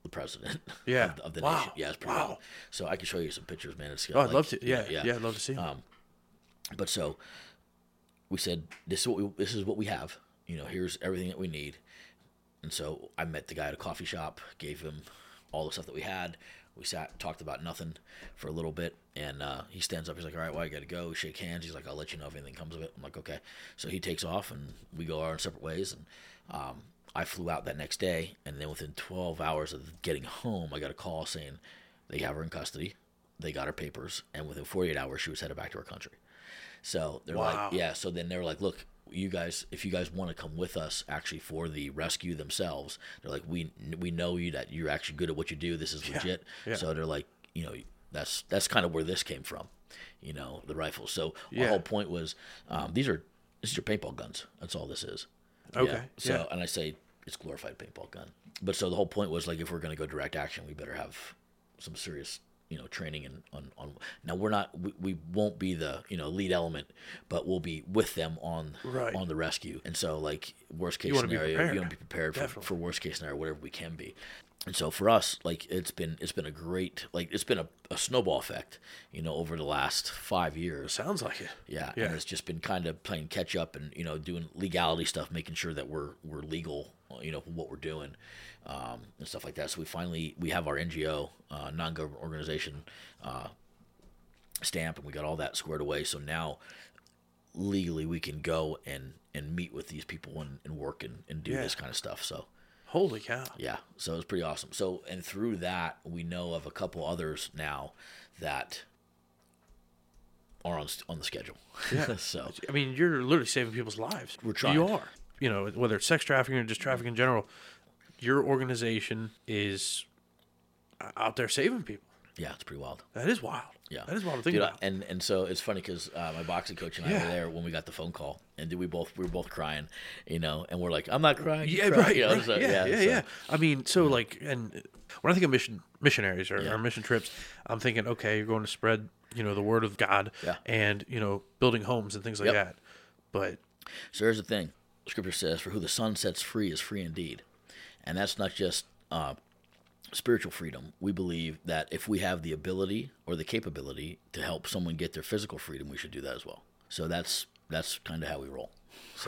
A: the president
B: Yeah.
A: of, of the
B: Wow.
A: nation. Yeah, it's pretty
B: Wow.
A: wild. So I can show you some pictures, man. It's
B: Oh, I'd
A: like,
B: love to. Yeah, yeah, I'd love to see.
A: Um, but so we said, this is what we, this is what we have. You know, here's everything that we need. And so I met the guy at a coffee shop, gave him all the stuff that we had. We sat, talked about nothing for a little bit, and uh, he stands up. He's like, all right, well, I got to go. We shake hands. He's like, I'll let you know if anything comes of it. I'm like, okay. So he takes off, and we go our separate ways. And um, I flew out that next day, and then within twelve hours of getting home, I got a call saying they have her in custody. They got her papers, and within forty-eight hours, she was headed back to her country. So they're
B: Wow.
A: like, yeah. So then they were like, look, you guys, if you guys want to come with us actually for the rescue themselves, they're like, we we know you that you're actually good at what you do. This is legit.
B: yeah.
A: So they're like, you know, that's that's kind of where this came from, you know, the rifles. So
B: Yeah.
A: our whole point was, um, these are this is your paintball guns. That's all this is.
B: Okay,
A: Yeah. So
B: yeah.
A: and I say it's glorified paintball gun. But so the whole point was like, if we're going to go direct action, we better have some serious, you know, training and on, on now we're not we, we won't be the, you know, lead element, but we'll be with them on
B: Right.
A: on the rescue. And so like worst case
B: You wanna be
A: scenario,
B: prepared.
A: you want to be prepared for,
B: Definitely.
A: for worst case scenario, whatever we can be. And so for us, like it's been it's been a great like it's been a, a snowball effect, you know, over the last five years.
B: Sounds like it.
A: Yeah,
B: Yeah.
A: and it's just been kind of playing catch up and, you know, doing legality stuff, making sure that we're we're legal, you know, what we're doing, um, and stuff like that. So we finally we have our N G O, uh, non-government organization, uh, stamp, and we got all that squared away. So now legally we can go and and meet with these people and, and work and, and do
B: Yeah.
A: this kind of stuff. So
B: Holy cow.
A: yeah, so it's pretty awesome. So and through that we know of a couple others now that are on on the schedule.
B: Yeah.
A: So
B: I mean, you're literally saving people's lives.
A: We're trying.
B: You are. You know, whether it's sex trafficking or just trafficking in general, your organization is out there saving people.
A: yeah, it's pretty wild.
B: That is wild.
A: Yeah,
B: That is wild to think
A: Dude, I-
B: about.
A: and and so it's funny because uh, my boxing coach and I
B: Yeah.
A: were there when we got the phone call, and we both we were both crying, you know, and we're like, I'm not crying. you
B: Yeah,
A: cry,"
B: right,
A: you know,
B: right.
A: so,
B: yeah, yeah,
A: so-
B: yeah. I mean, so like, and when I think of mission missionaries or,
A: Yeah.
B: or mission trips, I'm thinking, okay, you're going to spread, you know, the word of God,
A: Yeah.
B: and you know, building homes and things like
A: Yep.
B: that. But
A: So here's the thing: Scripture says, "For who the Son sets free is free indeed," and that's not just uh, spiritual freedom. We believe that if we have the ability or the capability to help someone get their physical freedom, we should do that as well. So that's that's kind of how we roll. So.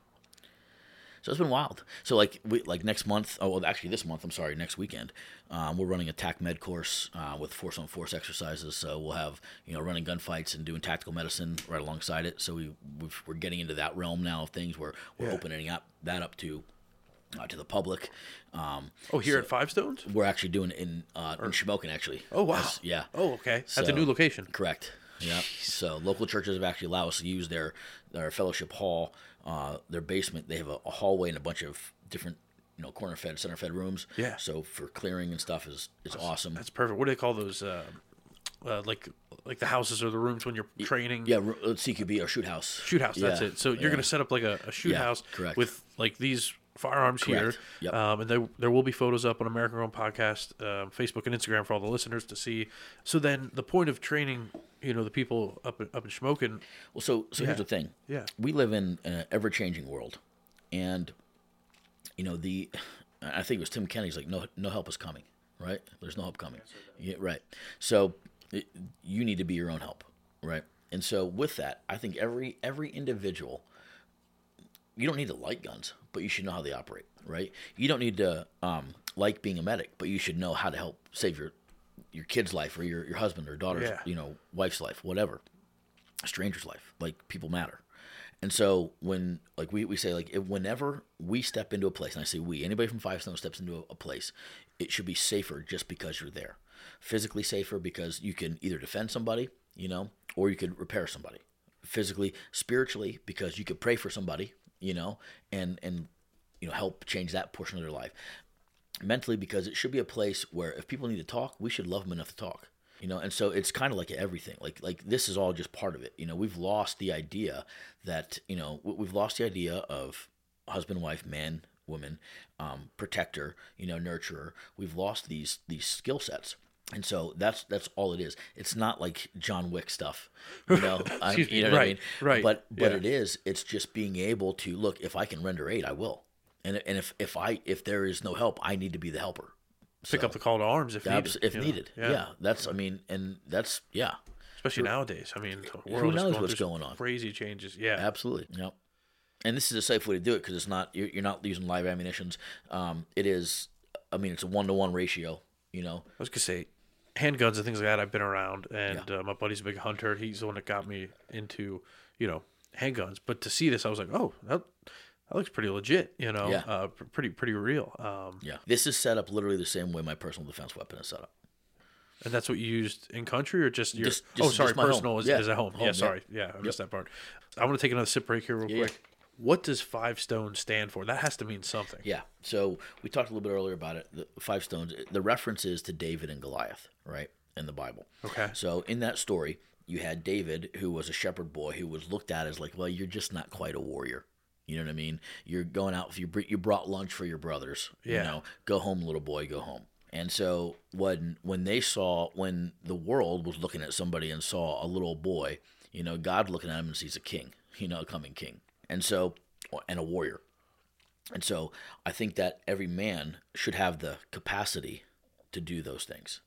A: So it's been wild. So like we like next month, oh well, actually this month, I'm sorry, next weekend, um, we're running a TAC Med course uh, with force on force exercises. So we'll have, you know, running gunfights and doing tactical medicine right alongside it. So we we've, we're getting into that realm now of things where we're
B: Yeah.
A: opening up that up to uh, to the public. Um,
B: oh, here at Five Stones.
A: we're actually doing it in uh, in Shamokin actually.
B: Oh wow.
A: As- yeah.
B: Oh okay. At the
A: So-
B: new location.
A: Correct. Yeah. So local churches have actually allowed us to use their their fellowship hall, uh, their basement. They have a, a hallway and a bunch of different, you know, corner fed, center fed rooms.
B: Yeah.
A: So for clearing and stuff is it's awesome.
B: That's perfect. What do they call those? Uh, uh, like like the houses or the rooms when you're training.
A: Yeah, ro- uh, C Q B or shoot house.
B: Shoot house. That's
A: Yeah,
B: it. So you're
A: yeah.
B: going to set up like a, a shoot
A: Yeah,
B: house
A: correct.
B: with like these firearms
A: Correct.
B: here.
A: Yep.
B: Um, and there there will be photos up on American Grown Podcast, um, Facebook and Instagram for all the listeners to see. So then the point of training, you know, the people up in, up in Shamokin.
A: Well, so so
B: Yeah.
A: here's the thing.
B: Yeah.
A: We live in an ever changing world, and you know the. I think it was Tim Kennedy's like no no help is coming, right? There's no help coming. Yeah, right. So it, you need to be your own help, right? And so with that, I think every every individual. You don't need to like guns, but you should know how they operate, right? You don't need to um, like being a medic, but you should know how to help save your your kid's life or your, your husband or daughter's,
B: Yeah.
A: you know, wife's life, whatever, a stranger's life. Like, people matter. And so when, like, we, we say, like, if, whenever we step into a place, and I say we, anybody from Five Stones steps into a, a place, it should be safer just because you're there. Physically safer because you can either defend somebody, you know, or you could repair somebody. Physically, spiritually, because you could pray for somebody, you know, and, and, you know, help change that portion of their life. Mentally, because it should be a place where if people need to talk, we should love them enough to talk, you know. And so it's kind of like everything. Like like this is all just part of it. You know, we've lost the idea that, you know, we've lost the idea of husband, wife, man, woman, um, protector, you know, nurturer. We've lost these these skill sets. And so that's that's all it is. It's not like John Wick stuff, you know. I,
B: Excuse me.
A: you know what I
B: Right,
A: mean?
B: right.
A: But but
B: Yeah.
A: it is. It's just being able to look. If I can render aid, I will. And and if if I if there is no help, I need to be the helper.
B: Pick
A: So,
B: up the call to arms if
A: abs-
B: needed.
A: if
B: you know?
A: needed. Yeah. That's I mean, and that's yeah,
B: Especially nowadays. I mean, the world
A: who
B: is
A: knows
B: going
A: what's
B: through
A: going
B: some
A: on?
B: Crazy changes. Yeah.
A: Absolutely. Yep. And this is a safe way to do it because it's not you're, you're not using live ammunitions. Um, it is, I mean, it's a one to one ratio. You know.
B: I was gonna say, handguns and things like that. I've been around, and yeah. uh, my buddy's a big hunter. He's the one that got me into, you know, handguns. But to see this, I was like, oh, that, that looks pretty legit. You know,
A: Yeah.
B: uh, pretty pretty real. Um,
A: Yeah. This is set up literally the same way my personal defense weapon is set up.
B: And that's what you used in country, or just your?
A: Just-
B: oh,
A: just-
B: sorry,
A: just my
B: personal
A: home.
B: is,
A: Yeah.
B: is at home.
A: Home,
B: yeah,
A: yeah.
B: sorry, yeah, I missed that part. I want to take another sip break here real
A: Yeah,
B: quick. What does five stones stand for? That has to mean something.
A: Yeah. So we talked a little bit earlier about it. The five stones. The reference is to David and Goliath, right, in the Bible.
B: Okay.
A: So in that story, you had David, who was a shepherd boy, who was looked at as like, well, you're just not quite a warrior. You know what I mean? You're going out. You br- you brought lunch for your brothers.
B: Yeah.
A: You know, go home, little boy, go home. And so when when they saw when the world was looking at somebody and saw a little boy, you know, God looking at him and sees a king. You know, a coming king. And so, and a warrior. And so I think that every man should have the capacity to do those things.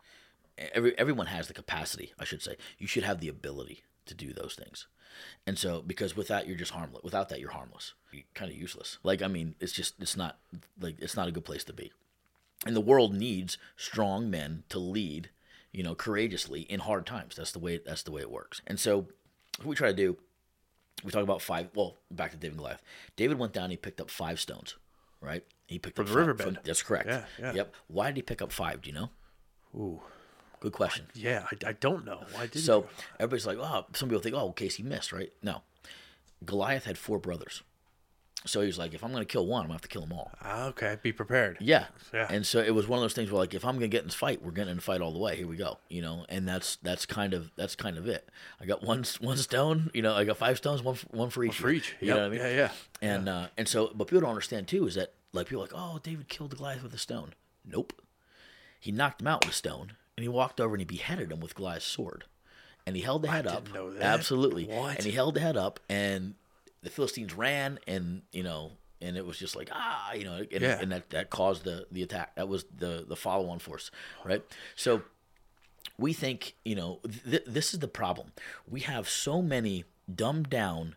A: Every everyone has the capacity, I should say. You should have the ability to do those things. And so, because with that, you're just harmless. Without that, you're harmless. You're kind of useless. Like, I mean, it's just, it's not, like, it's not a good place to be. And the world needs strong men to lead, you know, courageously in hard times. That's the way, that's the way it works. And so, what we try to do, we talk about five. Well, back to David and Goliath. David went down. He picked up five stones, right? He picked
B: From
A: up
B: the
A: five,
B: riverbed.
A: from- that's correct.
B: Yeah, yeah.
A: Yep. Why did he pick up five? Do you know?
B: Ooh.
A: Good question.
B: Yeah, I, I don't know. Why did
A: So
B: you?
A: everybody's like, oh, some people think, oh, Casey missed, right? No. Goliath had four brothers. So he was like, if I'm going to kill one, I'm going to have to kill them all.
B: Ah, okay, be prepared.
A: Yeah.
B: Yeah.
A: And so it was one of those things where, like, if I'm going to get in this fight, we're getting in the fight all the way. Here we go. You know, and that's that's kind of that's kind of it. I got one one stone. You know, I got five stones, one for, one for each.
B: For each.
A: You
B: Yep.
A: know what I mean?
B: Yeah, yeah.
A: And uh, and so, but people don't understand too is that like people are like, oh, David killed the Goliath with a stone. Nope. He knocked him out with a stone, and he walked over and he beheaded him with Goliath's sword, and he held the head up.
B: didn't know that.
A: Absolutely.
B: What?
A: And he held the head up, and the Philistines ran, and you know, and it was just like ah, you know, and,
B: Yeah.
A: and that that caused the the attack. That was the the follow-on force, right? So we think, you know, th- this is the problem. We have so many dumbed down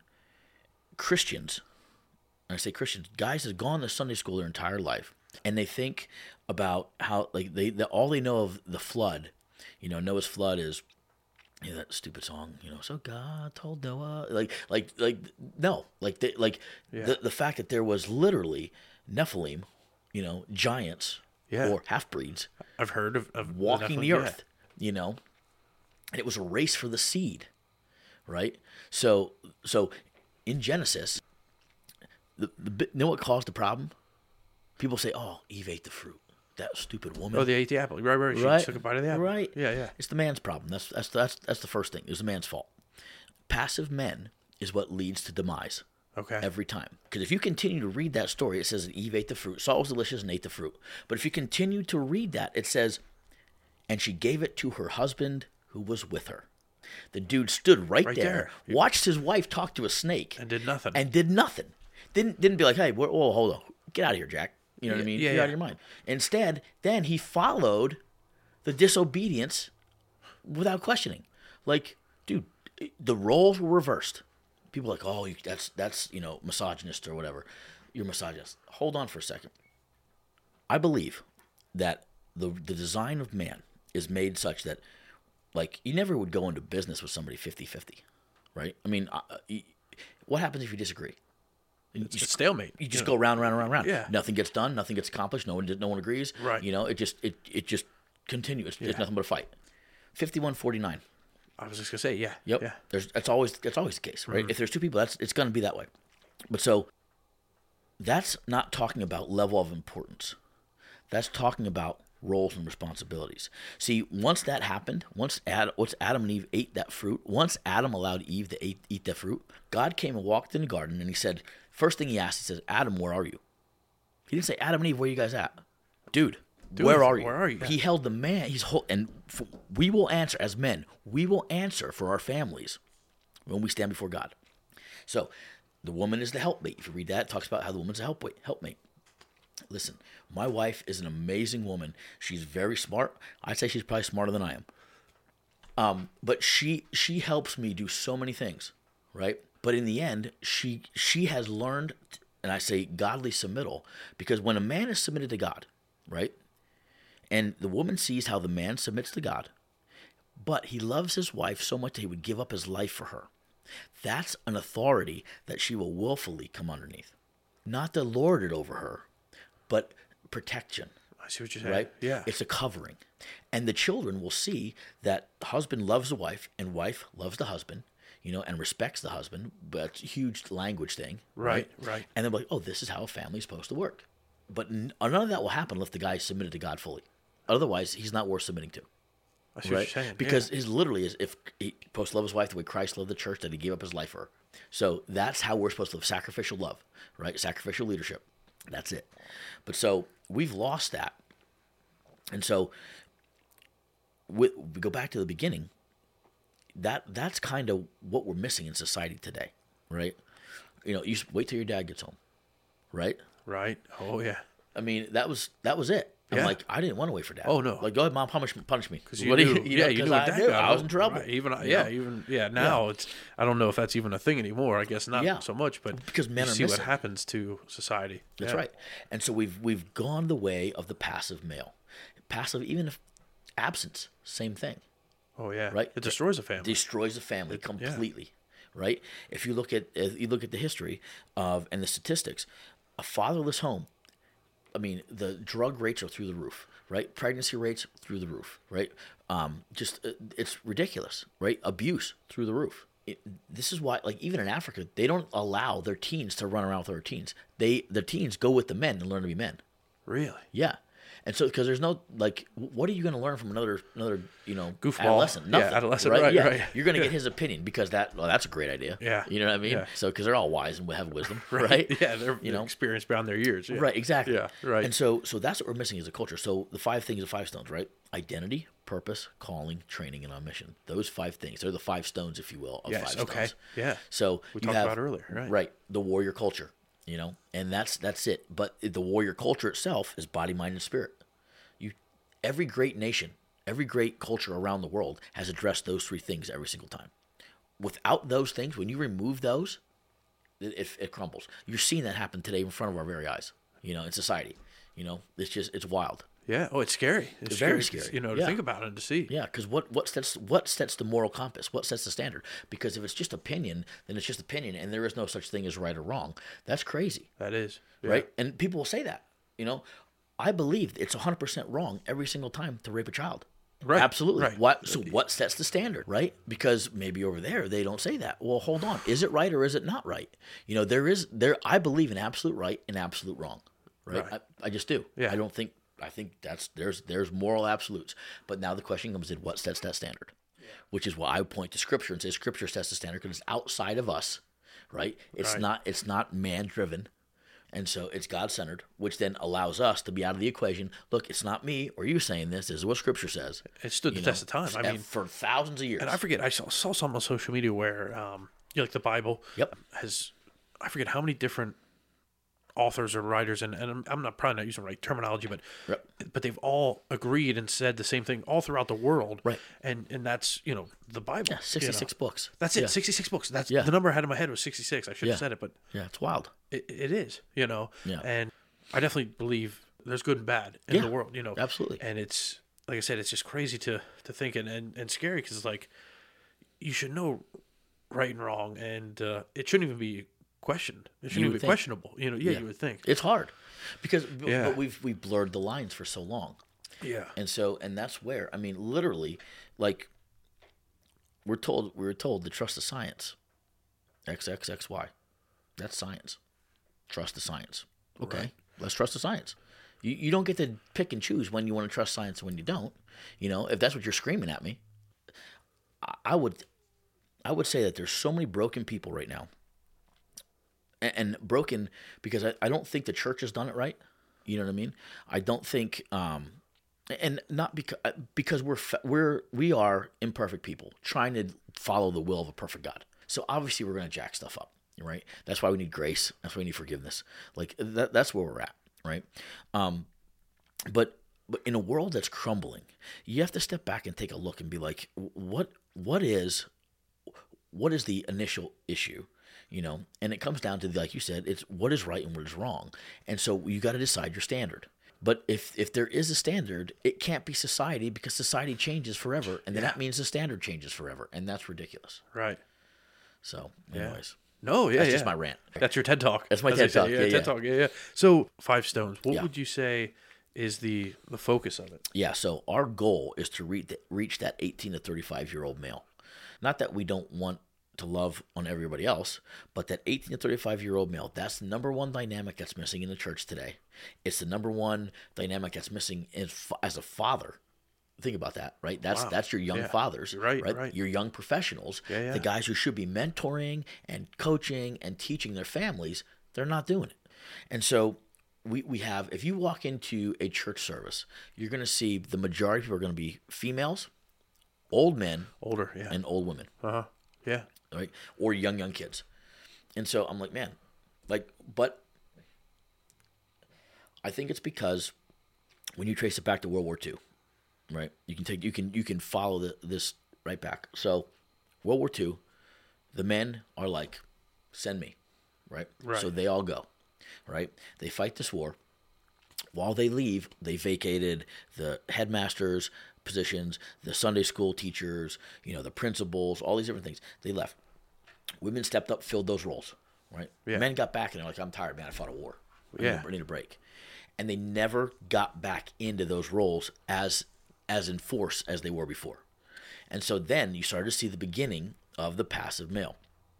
A: Christians. And I say Christians, guys that have gone to Sunday school their entire life, and they think about how like they, they all they know of the flood, you know, Noah's flood is, you know, that stupid song, you know, so God told Noah, like like like no, like they, like
B: Yeah.
A: the the fact that there was literally Nephilim, you know, giants
B: Yeah.
A: or half breeds
B: I've heard of, of
A: walking the
B: yeah.
A: earth, you know, and it was a race for the seed, right? So, so in Genesis, the, the bit- you know what caused the problem? People say, "Oh, Eve ate the fruit. That stupid woman."
B: Oh, they ate the apple. Right, right. She
A: right?
B: took a bite of the apple.
A: Right.
B: Yeah, yeah.
A: It's the man's problem. That's that's that's that's the first thing. It's the man's fault. Passive men is what leads to demise.
B: Okay.
A: Every time. Because if you continue to read that story, it says that Eve ate the fruit. Saw it was delicious and ate the fruit. But if you continue to read that, it says, and she gave it to her husband who was with her. The dude stood right,
B: Right
A: there,
B: there.
A: watched his wife talk to a snake.
B: And did nothing.
A: And did nothing. Didn't didn't be like, hey, whoa, whoa, hold on. Get out of here, Jack. You know what I mean?
B: Yeah,
A: You're
B: yeah.
A: out of your mind. Instead, then he followed the disobedience without questioning. Like, dude, the roles were reversed. People are like, oh, you, that's that's you know misogynist or whatever. You're misogynist. Hold on for a second. I believe that the the design of man is made such that, like, you never would go into business with somebody fifty-fifty, right? I mean, uh, you, what happens if you disagree? You
B: It's
A: just,
B: a stalemate.
A: you just
B: you
A: go
B: know?
A: round, round, round, round.
B: Yeah.
A: Nothing gets done. Nothing gets accomplished. No one did. No one agrees.
B: Right.
A: You know, it just it it just continues. It's,
B: Yeah.
A: it's nothing but a fight. Fifty-one forty-nine.
B: I was just gonna say, yeah.
A: Yep.
B: Yeah.
A: There's that's always that's always the case, right? If there's two people, that's it's going to be that way. But so that's not talking about level of importance. That's talking about roles and responsibilities. See, once that happened, once Adam, once Adam and Eve ate that fruit, once Adam allowed Eve to eat, eat that fruit, God came and walked in the garden and he said, first thing he asked, he says, Adam, where are you? He didn't say, Adam and Eve, where are you guys at? Dude,
B: Dude,
A: where are you?
B: where are you?
A: He held the man. He's whole, and for, we will answer as men. We will answer for our families when we stand before God. So, the woman is the helpmate. If you read that, it talks about how the woman's a helpmate. Helpmate. Listen, my wife is an amazing woman. She's very smart. I'd say she's probably smarter than I am. Um, but she she helps me do so many things, right? But in the end, she she has learned, and I say godly submittal, because when a man is submitted to God, right, and the woman sees how the man submits to God, but he loves his wife so much that he would give up his life for her, that's an authority that she will willfully come underneath. Not to lord it over her, but protection.
B: I see what you're saying.
A: Right?
B: Yeah.
A: It's a covering. And the children will see that the husband loves the wife and wife loves the husband, you know, and respects the husband. But it's a huge language thing.
B: Right,
A: Right.
B: right.
A: And they're like, oh, this is how a family's supposed to work. But n- none of that will happen unless the guy is submitted to God fully. Otherwise, he's not worth submitting to.
B: I see what
A: Right?
B: you're saying.
A: Because
B: yeah.
A: his literally is if he supposed to love his wife the way Christ loved the church, that he gave up his life for her. So that's how we're supposed to live. Sacrificial love, right? Sacrificial leadership. That's it. But so we've lost that. And so we, we go back to the beginning. That that's kind of what we're missing in society today, right? You know, you s- wait till your dad gets home, right?
B: Right. Oh yeah.
A: I mean, that was that was it. I'm
B: Yeah.
A: like, I didn't want to wait for dad.
B: Oh, no.
A: Like, go ahead, mom, punish me, punish me.
B: Because you,
A: What do
B: knew, yeah,
A: know,
B: you
A: 'cause
B: knew what
A: I
B: that
A: knew,
B: got
A: I was
B: him.
A: in trouble.
B: Right. Even
A: you
B: yeah,
A: know?
B: even yeah. Now it's I don't know if that's even a thing anymore. I guess not
A: Yeah.
B: so much, but
A: Because men
B: you
A: are
B: see what
A: missing.
B: happens to society.
A: That's
B: Yeah.
A: right. And so we've we've gone the way of the passive male. Passive, even if absence, same thing.
B: Oh yeah.
A: Right?
B: It destroys a family.
A: Destroys a family
B: yeah.
A: completely. Right? If you look at if you look at the history of and the statistics, a fatherless home. I mean, the drug rates are through the roof, right? Pregnancy rates through the roof, right? Um, just uh, it's ridiculous, right? Abuse through the roof. It, this is why, like, even in Africa, they don't allow their teens to run around with their teens. They the teens go with the men and learn to be men.
B: Really?
A: Yeah. And so, because there's no, like, what are you going to learn from another, another, you know,
B: Goofball.
A: adolescent?
B: Yeah,
A: Nothing.
B: adolescent, right,
A: yeah.
B: right.
A: You're going to get his opinion because that, well, that's a great idea.
B: Yeah.
A: You know what I mean?
B: Yeah.
A: So, because they're all wise and have wisdom, right?
B: Yeah, they're
A: you know,
B: experienced beyond their years. Yeah.
A: right, exactly.
B: Yeah, right.
A: And so, so that's what we're missing as a culture. So the five things of five stones, right? Identity, purpose, calling, training, and on mission. Those five things. They're the five stones, if you will, of
B: Yes,
A: five
B: okay.
A: stones.
B: Yeah.
A: So
B: We
A: you
B: talked
A: have,
B: about earlier, right.
A: Right. The warrior culture, you know, and that's that's it. But the warrior culture itself is body, mind, and spirit. You, every great nation, every great culture around the world has addressed those three things every single time. Without those things, when you remove those, it, it, it crumbles. You're seeing that happen today in front of our very eyes, you know, in society. You know, it's just, it's wild.
B: Yeah. Oh, it's scary. It's,
A: It's very
B: scary,
A: scary.
B: You know, to
A: Yeah.
B: think about it and to see.
A: Yeah, because what, what sets what sets the moral compass? What sets the standard? Because if it's just opinion, then it's just opinion, and there is no such thing as right or wrong. That's crazy,
B: That is. Yeah.
A: right? And people will say that. You know, I believe it's one hundred percent wrong every single time to rape a child.
B: Right,
A: Absolutely.
B: right.
A: What? So what sets the standard, right? Because maybe over there they don't say that. Well, hold on. Is it right or is it not right? You know, there is there. I believe in absolute right and absolute wrong, right?
B: Right.
A: I, I just do.
B: Yeah.
A: I don't think. I think that's there's there's moral absolutes. But now the question comes in: what sets that standard? Which is why I point to Scripture and say Scripture sets the standard because it's outside of us, right? It's
B: Right.
A: not it's not man driven. And so it's God-centered, which then allows us to be out of the equation. Look, it's not me or you saying this. This is what Scripture says.
B: It stood the
A: You
B: test
A: know,
B: of time. I
A: and
B: mean,
A: for thousands of years.
B: and I forget, I saw, saw something on social media where, um, you know, like the Bible
A: Yep.
B: has, I forget how many different authors or writers, and, and I'm, I'm not probably not using the right terminology, but
A: Yep.
B: but they've all agreed and said the same thing all throughout the world.
A: Right.
B: And and that's, you know, the Bible.
A: yeah, sixty-six
B: you know.
A: books.
B: That's it,
A: Yeah.
B: sixty-six books. That's
A: Yeah.
B: the number I had in my head was sixty-six. I should have
A: Yeah.
B: said it, but
A: Yeah, it's wild.
B: it, it is, you know.
A: Yeah.
B: And I definitely believe there's good and bad in
A: Yeah,
B: the world, you know.
A: absolutely.
B: And it's, like I said, it's just crazy to, to think and, and, and scary because it's like you should know right and wrong, and uh, it shouldn't even be questioned. It shouldn't
A: You
B: even
A: would
B: be
A: think.
B: questionable. You know, yeah,
A: Yeah.
B: you would think.
A: It's hard because b-
B: Yeah.
A: but we've we've blurred the lines for so long.
B: Yeah.
A: And so, and that's where, I mean, literally, like, we're told, we were told to trust the science. X, X, X, Y. That's science. Trust the science. Okay,
B: Right.
A: let's trust the science. You, you don't get to pick and choose when you want to trust science and when you don't. You know, if that's what you're screaming at me, I, I would, I would say that there's so many broken people right now. And, and broken because I, I don't think the church has done it right. You know what I mean? I don't think, um, and not because because we're fa- we're we are imperfect people trying to follow the will of a perfect God. So obviously we're going to jack stuff up, right? That's why we need grace. That's why we need forgiveness. Like that, that's where we're at. right? Um, but but in a world that's crumbling, you have to step back and take a look and be like, what what is what is the initial issue? You know, and it comes down to, like you said, it's what is right and what is wrong. And so you got to decide your standard. But if if there is a standard, it can't be society, because society changes forever, and then
B: Yeah.
A: that means the standard changes forever, and that's ridiculous.
B: Right.
A: So,
B: Yeah.
A: anyways,
B: No, yeah,
A: that's
B: yeah.
A: just my rant.
B: That's your TED Talk.
A: That's my
B: as
A: TED
B: they say.
A: Talk.
B: Yeah,
A: Yeah,
B: TED
A: yeah.
B: Talk. Yeah, yeah. So five stones. What
A: Yeah.
B: would you say is the the focus of it?
A: Yeah, so our goal is to reach reach that eighteen to thirty-five year old male. Not that we don't want to love on everybody else, but that eighteen to thirty-five year old male, that's the number one dynamic that's missing in the church today. It's the number one dynamic that's missing as, as a father. Think about that, right? That's
B: Wow.
A: that's your young
B: Yeah.
A: fathers,
B: You're right, right.
A: Your young professionals,
B: Yeah, yeah.
A: the guys who should be mentoring and coaching and teaching their families. They're not doing it. And so we, we have, if you walk into a church service, you're going to see the majority of people are going to be females, old men,
B: Older, yeah.
A: and old women,
B: Uh huh. Yeah.
A: right? Or young, young kids. And so I'm like, man, like, but I think it's because when you trace it back to World War Two, right? You can take, you can, you can follow the, this right back. So World War Two, the men are like, send me, right?
B: Right.
A: So they all go, right? They fight this war. While they leave, they vacated the headmasters' positions, the Sunday school teachers, you know, the principals, all these different things. They left. Women stepped up, filled those roles, right?
B: Yeah.
A: Men got back and they're like, I'm tired, man. I fought a war. I
B: Yeah.
A: need, a, I need a break. And they never got back into those roles as as in force as they were before. And so then you started to see the beginning of the passive male.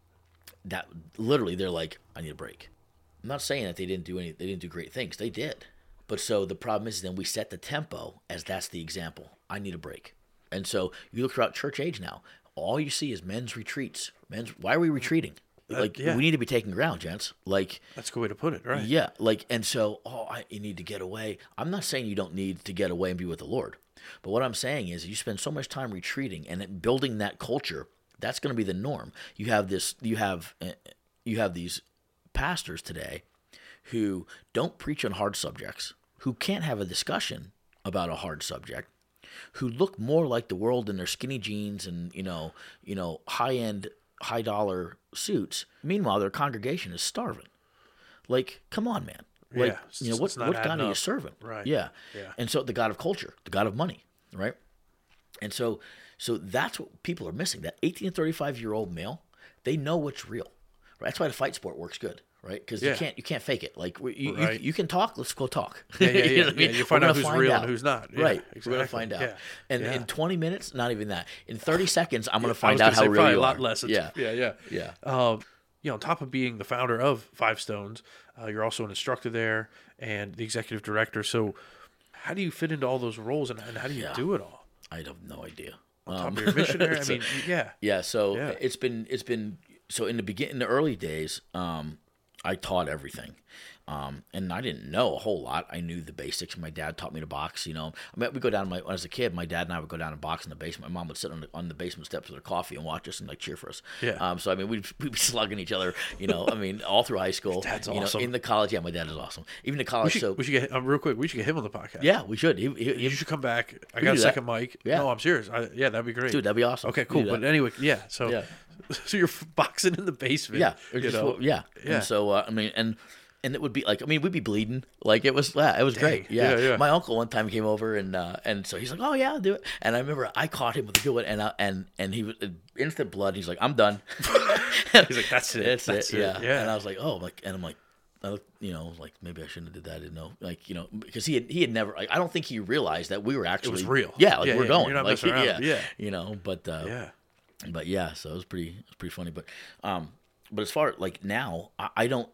A: That literally, they're like, I need a break. I'm not saying that they didn't do any, they didn't do great things. They did. But so the problem is then we set the tempo as that's the example. I need a break. And so you look throughout church age now, all you see is men's retreats. Men's, why are we retreating?
B: Uh,
A: Like,
B: yeah.
A: we need to be taking ground, gents. Like,
B: That's a good way to put it, right?
A: yeah, like, and so, oh, I, you need to get away. I'm not saying you don't need to get away and be with the Lord. But what I'm saying is you spend so much time retreating and it- building that culture, that's going to be the norm. You have this, you have, uh, you have these pastors today who don't preach on hard subjects, who can't have a discussion about a hard subject, who look more like the world in their skinny jeans and, you know, you know, high-end, high-dollar suits. Meanwhile, their congregation is starving. Like, come on, man. Like,
B: Yeah,
A: you know,
B: it's
A: what,
B: not
A: what God
B: adding
A: are you
B: up.
A: serving?
B: Right.
A: Yeah.
B: Yeah.
A: And so the God of culture, the God of money, right? And so so that's what people are missing. That eighteen to thirty-five year old male, they know what's real. Right? That's why the fight sport works good, right? Because
B: Yeah.
A: you can't you can't fake it. Like we- you,
B: Right.
A: you, you can talk, let's go talk.
B: Yeah, yeah,
A: You know
B: yeah.
A: what I mean?
B: Yeah, you
A: We're
B: find out
A: gonna
B: who's real and who's not. Yeah,
A: right. We're
B: exactly.
A: gonna find out.
B: Yeah.
A: And
B: Yeah.
A: in twenty minutes, not even that. In thirty seconds, I'm gonna
B: I
A: find
B: was
A: out
B: gonna
A: how
B: say
A: real
B: probably
A: you
B: a lot
A: are.
B: less. It's-
A: Yeah.
B: yeah, yeah.
A: Yeah.
B: Um, you know, on top of being the founder of Five Stones, uh, you're also an instructor there and the executive director. So, how do you fit into all those roles, and, and how do you
A: Yeah.
B: do it all?
A: I have no idea.
B: On top
A: Um,
B: of your missionary, I
A: so-
B: mean, yeah,
A: Yeah, so
B: Yeah.
A: it's been it's been so in the begin in the early days, um, I taught everything, um, and I didn't know a whole lot. I knew the basics. My dad taught me to box. You know, I mean, we go down. My when I was a kid, my dad and I would go down and box in the basement. My mom would sit on the, on the basement steps with her coffee and watch us and like cheer for us.
B: Yeah.
A: Um. So I mean, we'd we'd be slugging each other. You know, I mean, all through high school.
B: dad's
A: you
B: awesome.
A: know, in the college. Yeah, my dad is awesome. Even the
B: we
A: college.
B: should,
A: so
B: we should get um, real quick. We should get him on the podcast.
A: yeah, we should. He, he,
B: You
A: he-
B: should come back. I
A: can
B: got a
A: do that.
B: second mic.
A: Yeah.
B: No, I'm serious. I, yeah, that'd be great.
A: dude, that'd be awesome.
B: Okay,
A: We
B: cool.
A: do that.
B: But anyway, yeah. So,
A: Yeah.
B: so you're boxing in the basement.
A: Yeah, or
B: you
A: just,
B: know.
A: yeah,
B: Yeah.
A: And so uh, I mean, and and it would be like, I mean, we'd be bleeding, like it was, yeah, it was great. Yeah.
B: Yeah, yeah.
A: My uncle one time came over and uh, and so he's like, oh yeah, I'll do it. And I remember I caught him with a good one, and uh, and and he was instant blood. He's like, I'm done.
B: He's like, that's it.
A: That's,
B: That's
A: it.
B: it.
A: Yeah.
B: Yeah.
A: And I was like, oh, like, and I'm like. I looked, you know, like maybe I shouldn't have did that. I didn't know, like, you know, because he had he had never. Like, I don't think he realized that we were actually
B: was real.
A: Yeah, like
B: Yeah,
A: we're
B: yeah,
A: going.
B: you're not
A: like,
B: messing around.
A: Yeah,
B: Yeah.
A: you know. But uh,
B: Yeah.
A: but yeah, so it was pretty, it was pretty funny. But um, but as far like now, I, I don't,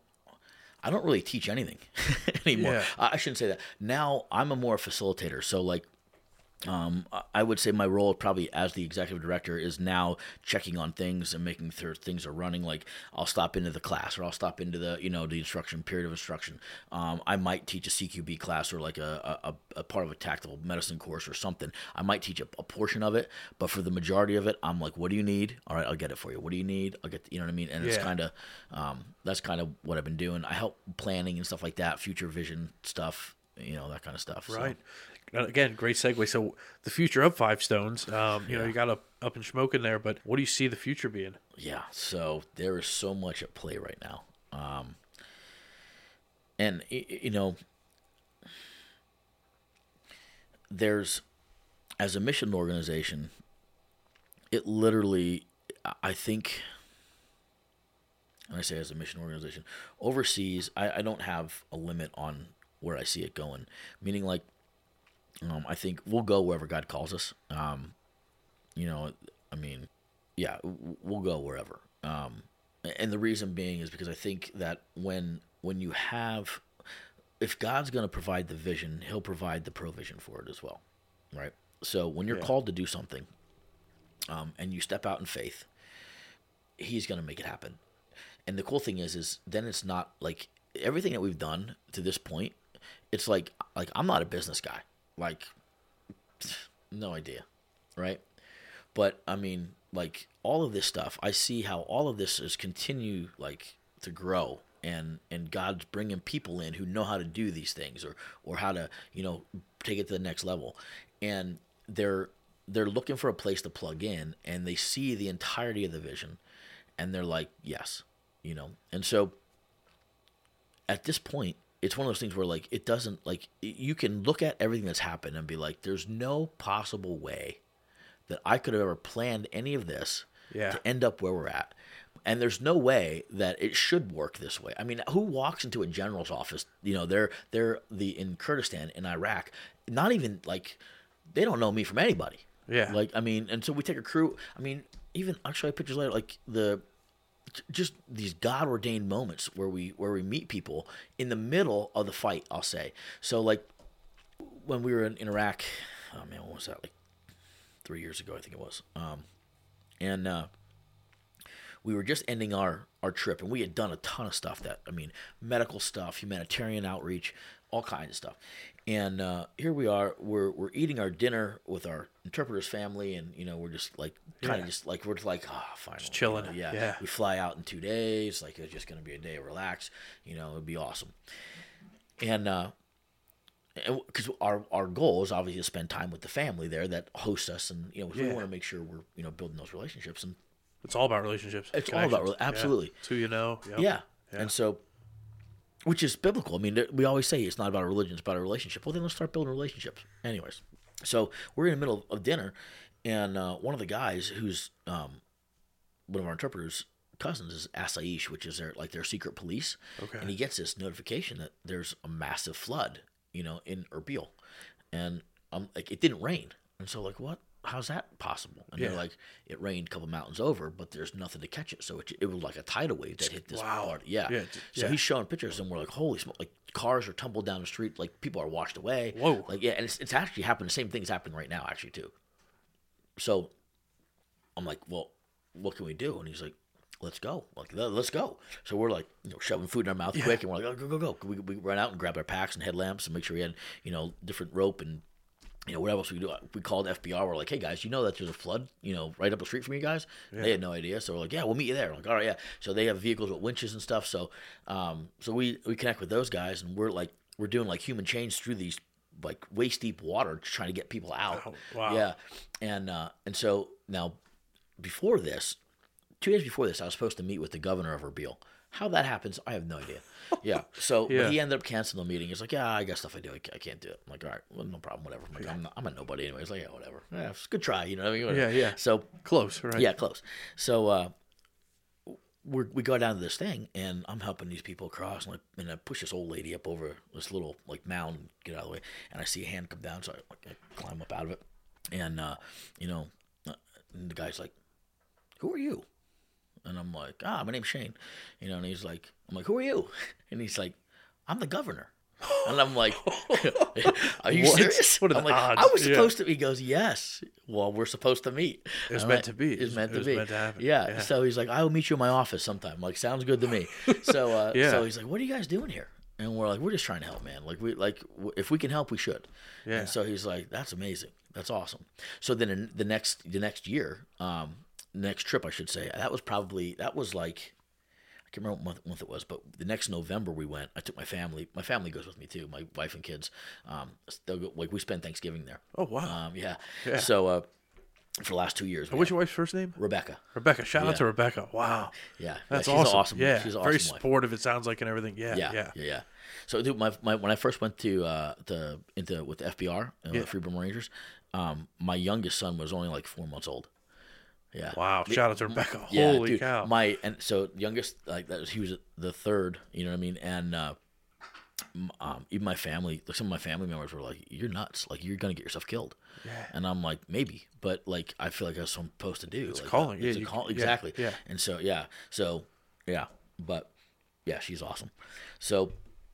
A: I don't really teach anything anymore.
B: Yeah.
A: I, I shouldn't say that. Now I'm a more facilitator. So like, Um, I- I would say my role probably as the executive director is now checking on things and making sure things are running. Like I'll stop into the class or I'll stop into the, you know, the instruction period of instruction. Um, I might teach a C Q B class or like a, a, a part of a tactical medicine course or something. I might teach a, a portion of it, but for the majority of it, I'm like, what do you need? All right, I'll get it for you. What do you need? I'll get, the, you know what I mean? And it's
B: Yeah.
A: kind of, um, that's kind of what I've been doing. I help planning and stuff like that, future vision stuff, you know, that kind of stuff. So.
B: Right. Uh, Again, great segue. So the future of Five Stones, um, you know,
A: Yeah.
B: you got up, up and smoking there, but what do you see the future being?
A: Yeah, so there is so much at play right now. Um, and, y- y- you know, there's, as a mission organization, it literally, I- I think, and I say as a mission organization, overseas, I, I don't have a limit on where I see it going. Meaning, like, um, I think we'll go wherever God calls us. Um, you know, I mean, yeah, w- we'll go wherever. Um, and the reason being is because I think that when when you have, if God's going to provide the vision, He'll provide the provision for it as well, right? So when you're
B: Yeah.
A: called to do something, um, and you step out in faith, He's going to make it happen. And the cool thing is, is then it's not like everything that we've done to this point. It's like like I'm not a business guy, like no idea, right? But I mean, like all of this stuff, I see how all of this is continue like to grow, and and God's bringing people in who know how to do these things, or or how to, you know, take it to the next level, and they're they're looking for a place to plug in, and they see the entirety of the vision, and they're like, yes, you know, and so at this point, it's one of those things where like it doesn't like you can look at everything that's happened and be like, there's no possible way that I could have ever planned any of this
B: Yeah.
A: to end up where we're at. And there's no way that it should work this way. I mean, who walks into a general's office? You know, they're they're the in Kurdistan in Iraq. Not even like they don't know me from anybody.
B: Yeah.
A: Like I mean, and so we take a crew. I mean, even I'll show you pictures later. Like the just these God ordained moments where we where we meet people in the middle of the fight. I'll say so. Like when we were in, in Iraq. Oh man, what was that? Like three years ago, I think it was. Um, and uh, we were just ending our, our trip, and we had done a ton of stuff that, I mean, medical stuff, humanitarian outreach, all kinds of stuff. And uh, here we are, we're we're eating our dinner with our interpreter's family, and, you know, we're just like, kind of
B: Yeah.
A: just like, we're just like, ah, oh, finally.
B: Just chilling.
A: You know, yeah.
B: Yeah.
A: We fly out in two days, like, it's just going to be a day of relax, you know, it'd be awesome. And, uh, because our our goal is obviously to spend time with the family there that hosts us, and you know we
B: Yeah.
A: want to make sure we're you know building those relationships, and
B: It's all about relationships.
A: It's all about
B: connections.
A: rela- absolutely.
B: Yeah. It's who you know. Yep.
A: yeah.
B: Yeah.
A: and so, which is biblical. I mean, there- we always say it's not about a religion; it's about a relationship. Well, then let's start building relationships. Anyways, so we're in the middle of dinner, and uh, one of the guys who's um, one of our interpreters' cousins is Asaish, which is their like their secret police,
B: Okay.
A: and he gets this notification that there's a massive flood, you know, in Erbil, and um, like it didn't rain, and so like what? How's that possible? And
B: Yeah.
A: they're like, it rained a couple mountains over, but there's nothing to catch it, so it, it was like a tidal wave that hit this
B: Wow.
A: part. Yeah.
B: Yeah, d-
A: So
B: yeah.
A: he's showing pictures, and we're like, holy smoke! Like cars are tumbled down the street, like people are washed away.
B: Whoa.
A: Like yeah, and it's it's actually happening. The same thing's happening right now, actually too. So I'm like, well, what can we do? And he's like, let's go. Like, "Le- let's go. So we're like, you know, shoving food in our mouth quick, and we're like, oh, go, go, go. We, we run out and grab our packs and headlamps and make sure we had, you know, different rope and, you know, whatever else we could do. We called F B R. We're like, hey, guys, you know that there's a flood, you know, right up the street from you guys? They had no idea. So we're like, yeah, we'll meet you there. Like, all right, yeah. So they have vehicles with winches and stuff. So um, so we, we connect with those guys, and we're like, we're doing like human chains through these like waist deep water, trying to get people out.
B: Oh, wow.
A: Yeah. And, uh, and so now before this, two days before this, I was supposed to meet with the governor of Erbil. How that happens, I have no idea. Yeah. So
B: Yeah.
A: but he ended up canceling the meeting. He's like, yeah, I got stuff I do. I can't, I can't do it. I'm like, all right, well, no problem, whatever. I'm, like, I'm, not, I'm a nobody anyway. He's like, yeah, whatever. Yeah, it's a good try, you know what I mean? Whatever.
B: Yeah, yeah.
A: So,
B: Close, right?
A: yeah, close. So uh, we we go down to this thing, and I'm helping these people across, and I, and I push this old lady up over this little like mound, get out of the way, and I see a hand come down, so I, like, I climb up out of it, and uh, you know, uh, and the guy's like, who are you? And I'm like, ah, my name's Shane. You know, and he's like, I'm like, who are you? And he's like, I'm the governor. And I'm like, are you
B: What?
A: serious?
B: What are
A: I'm
B: the
A: like,
B: odds?
A: I was
B: Yeah.
A: supposed to. He goes, yes. Well, we're supposed to meet.
B: It was
A: I'm
B: meant
A: like,
B: to be.
A: It was meant
B: It
A: to
B: was
A: be.
B: meant to happen.
A: Yeah.
B: Yeah.
A: So he's like, I will meet you in my office sometime. I'm like, sounds good to me. So, uh,
B: Yeah.
A: so he's like, what are you guys doing here? And we're like, we're just trying to help, man. Like we like w- if we can help, we should.
B: Yeah.
A: And so he's like, that's amazing. That's awesome. So then in the next the next year, um, next trip I should say, that was probably that was like. I can't remember what month, month it was, but the next November we went. I took my family. My family goes with me too. My wife and kids. Um, they'll go, like we spend Thanksgiving there.
B: Oh wow.
A: Um, yeah.
B: Yeah.
A: So uh, for the last two years, we
B: What's
A: had
B: your wife's first name?
A: Rebecca.
B: Rebecca. Shout out
A: Yeah.
B: to Rebecca. Wow.
A: Yeah,
B: That's
A: yeah, she's
B: awesome.
A: An awesome.
B: Yeah.
A: She's an
B: Very
A: awesome wife.
B: supportive. It sounds like and everything. Yeah.
A: Yeah,
B: Yeah.
A: yeah, yeah. So, dude, my, my when I first went to uh to into with the F B R, uh,
B: Yeah.
A: the Freeborn Rangers, um, my youngest son was only like four months old. Yeah.
B: Wow. Shout out to Rebecca.
A: Yeah,
B: Holy
A: dude,
B: cow.
A: My and so youngest like that was he was the third. You know what I mean? And uh, m- um, even my family, like some of my family members were like, "You're nuts! Like you're gonna get yourself killed."
B: Yeah.
A: And I'm like, maybe, but like I feel like that's what I'm supposed to do. It's like,
B: calling.
A: It's
B: Yeah,
A: a
B: you-
A: call.
B: yeah,
A: Exactly.
B: yeah.
A: And so yeah, so yeah, but yeah, she's awesome. So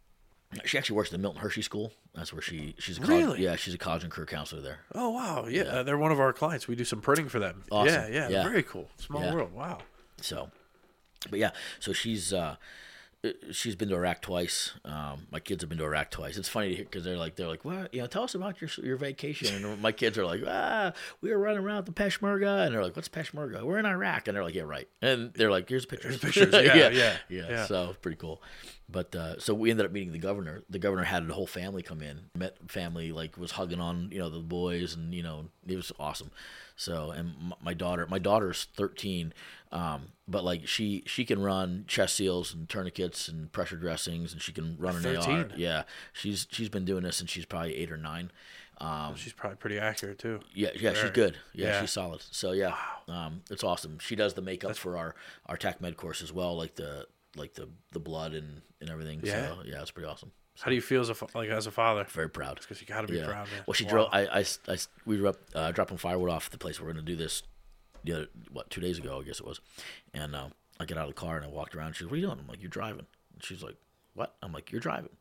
A: she actually works at the Milton Hershey School. That's where she she's a college,
B: Really?
A: yeah she's a college and career counselor there.
B: Oh wow. Yeah. Uh, they're one of our clients. We do some printing for them.
A: Awesome.
B: Yeah. Yeah.
A: Yeah.
B: Very cool. Small
A: Yeah.
B: world. Wow.
A: So, but yeah, so she's uh, she's been to Iraq twice. Um, my kids have been to Iraq twice. It's funny to hear because they're like they're like, what? You know, tell us about your your vacation. And my kids are like, ah, we were running around the Peshmerga, and they're like, what's Peshmerga? We're in Iraq, and they're like, yeah, right. And they're like, here's pictures.
B: pictures. Yeah,
A: yeah,
B: yeah,
A: yeah,
B: yeah.
A: So pretty cool. But uh, so we ended up meeting the governor. The governor had a whole family come in. Met family, like was hugging on you know the boys, and you know it was awesome. So and m- my daughter, my daughter's thirteen, um, but like she she can run chest seals and tourniquets and pressure dressings, and she can run an A R.
B: thirteen?
A: Yeah, she's she's been doing this since she's probably eight or nine. Um,
B: She's probably pretty accurate too.
A: yeah, yeah, she's
B: Very.
A: good. Yeah,
B: Yeah.
A: she's solid. So yeah, um, it's awesome. She does the makeup for our our TAC Med course as well, like the like the the blood and and everything.
B: Yeah.
A: So yeah, it's pretty awesome.
B: How do you feel as a fa- like as a father?
A: Very proud.
B: Because you got to be
A: Yeah.
B: proud, man.
A: Well, she
B: Wow.
A: drove. I, I, I, we were up uh, dropping firewood off at the place we're going to do this. The other what two days ago, I guess it was. And uh, I get out of the car and I walked around. She's, "What are you doing?" I'm like, "You're driving." And she's like, "What?" I'm like, "You're driving."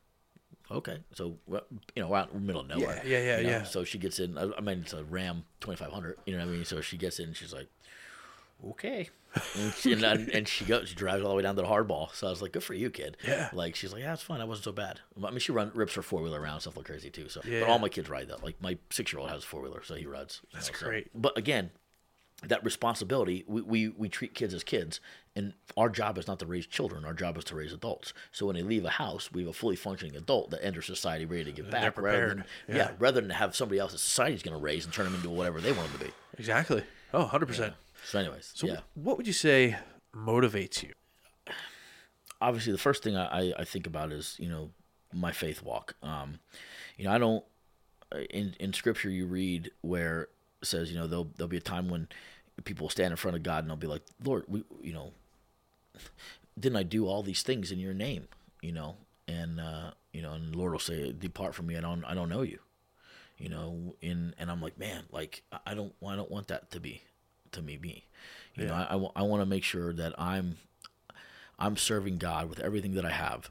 A: Okay, so well, you know, we're out in the middle of nowhere.
B: Yeah, yeah, yeah,
A: you know?
B: yeah.
A: So she gets in. I I mean, it's a Ram twenty-five hundred. You know what I mean? So she gets in. and She's like, "Okay," and she, and, I- and she goes. She drives all the way down to the hardball. So I was like, "Good for you, kid."
B: Yeah.
A: Like she's like, "Yeah, it's fun. That wasn't so bad." I mean, she run rips her four wheeler around stuff like crazy too. So,
B: Yeah.
A: but all my kids ride that. Like my six year old has a four wheeler, so he rides. you
B: That's
A: know, so-
B: great.
A: But again, that responsibility, we, we, we treat kids as kids, and our job is not to raise children. Our job is to raise adults. So when they leave a house, we have a fully functioning adult that enters society ready to give back. Rather
B: prepared.
A: than,
B: Yeah.
A: yeah. rather than have somebody else that society's going to raise and turn them into whatever they want them to be.
B: Exactly. Oh, one hundred percent.
A: So anyways,
B: So
A: yeah.
B: what would you say motivates you?
A: Obviously the first thing I, I, I think about is, you know, my faith walk. Um, you know, I don't, in, in scripture you read where it says, you know, there'll, there'll be a time when people will stand in front of God and they'll be like, Lord, we, you know, didn't I do all these things in your name? You know, and, uh, you know, and the Lord will say, depart from me. I don't, I don't know you, you know, in, and I'm like, man, like, I don't, I don't want that to be, to me, me, you
B: Yeah.
A: know, I, I, wa- I want to make sure that I'm, I'm serving God with everything that I have.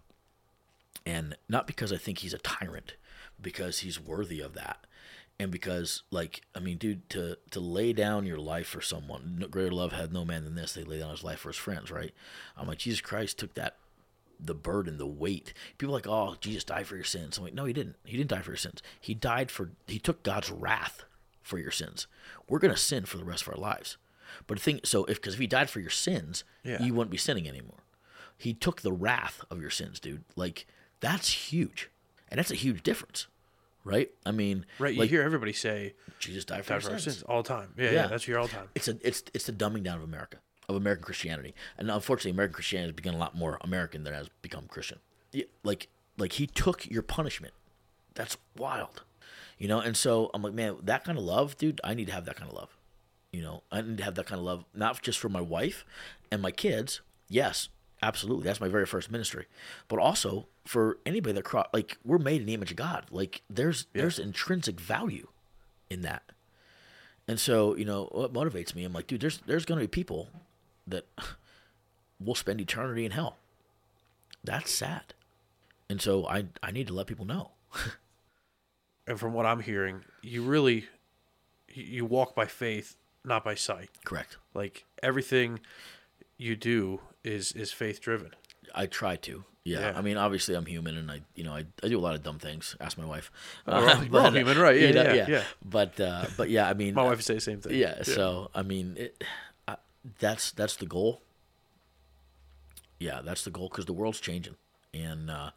A: And not because I think he's a tyrant, because he's worthy of that. And because, like, I mean, dude, to, to lay down your life for someone, no- greater love had no man than this. They lay down his life for his friends, right? I'm like, Jesus Christ took that, the burden, the weight. People are like, oh, Jesus died for your sins. I'm like, no, he didn't. He didn't die for your sins. He died for, he took God's wrath for your sins. We're going to sin for the rest of our lives. But the thing, so if, because if he died for your sins,
B: Yeah.
A: you wouldn't be sinning anymore. He took the wrath of your sins, dude. Like, that's huge. And that's a huge difference, right? I mean,
B: Right. You
A: like,
B: hear everybody say
A: Jesus died for,
B: "Die
A: our
B: for our
A: sins.
B: sins" all the time. Yeah, yeah.
A: Yeah.
B: That's your all the time.
A: It's a it's it's the dumbing down of America, of American Christianity, and unfortunately, American Christianity has become a lot more American than it has become Christian. Yeah, like like he took your punishment. That's wild, you know. And so I'm like, man, that kind of love, dude. I need to have that kind of love. You know, I need to have that kind of love, not just for my wife and my kids. Yes, absolutely, that's my very first ministry, but also for anybody that cro- like we're made in the image of God. Like there's there's intrinsic value in that. And so, you know, what motivates me, I'm like, dude, there's there's going to be people that will spend eternity in hell. That's sad. And so I I need to let people know.
B: And from what I'm hearing, you really you walk by faith, not by sight.
A: Correct.
B: Like everything you do is is faith driven.
A: I try to. Yeah.
B: Yeah.
A: I mean, obviously I'm human, and I, you know, I, I do a lot of dumb things. Ask my wife.
B: Oh, we're all- we're all human, right? Yeah,
A: you know,
B: yeah, yeah.
A: But, uh, but yeah, I mean,
B: My wife would say the same thing.
A: yeah. So, I mean, it, I, that's, that's the goal. Yeah. That's the goal. 'Cause the world's changing, and, uh,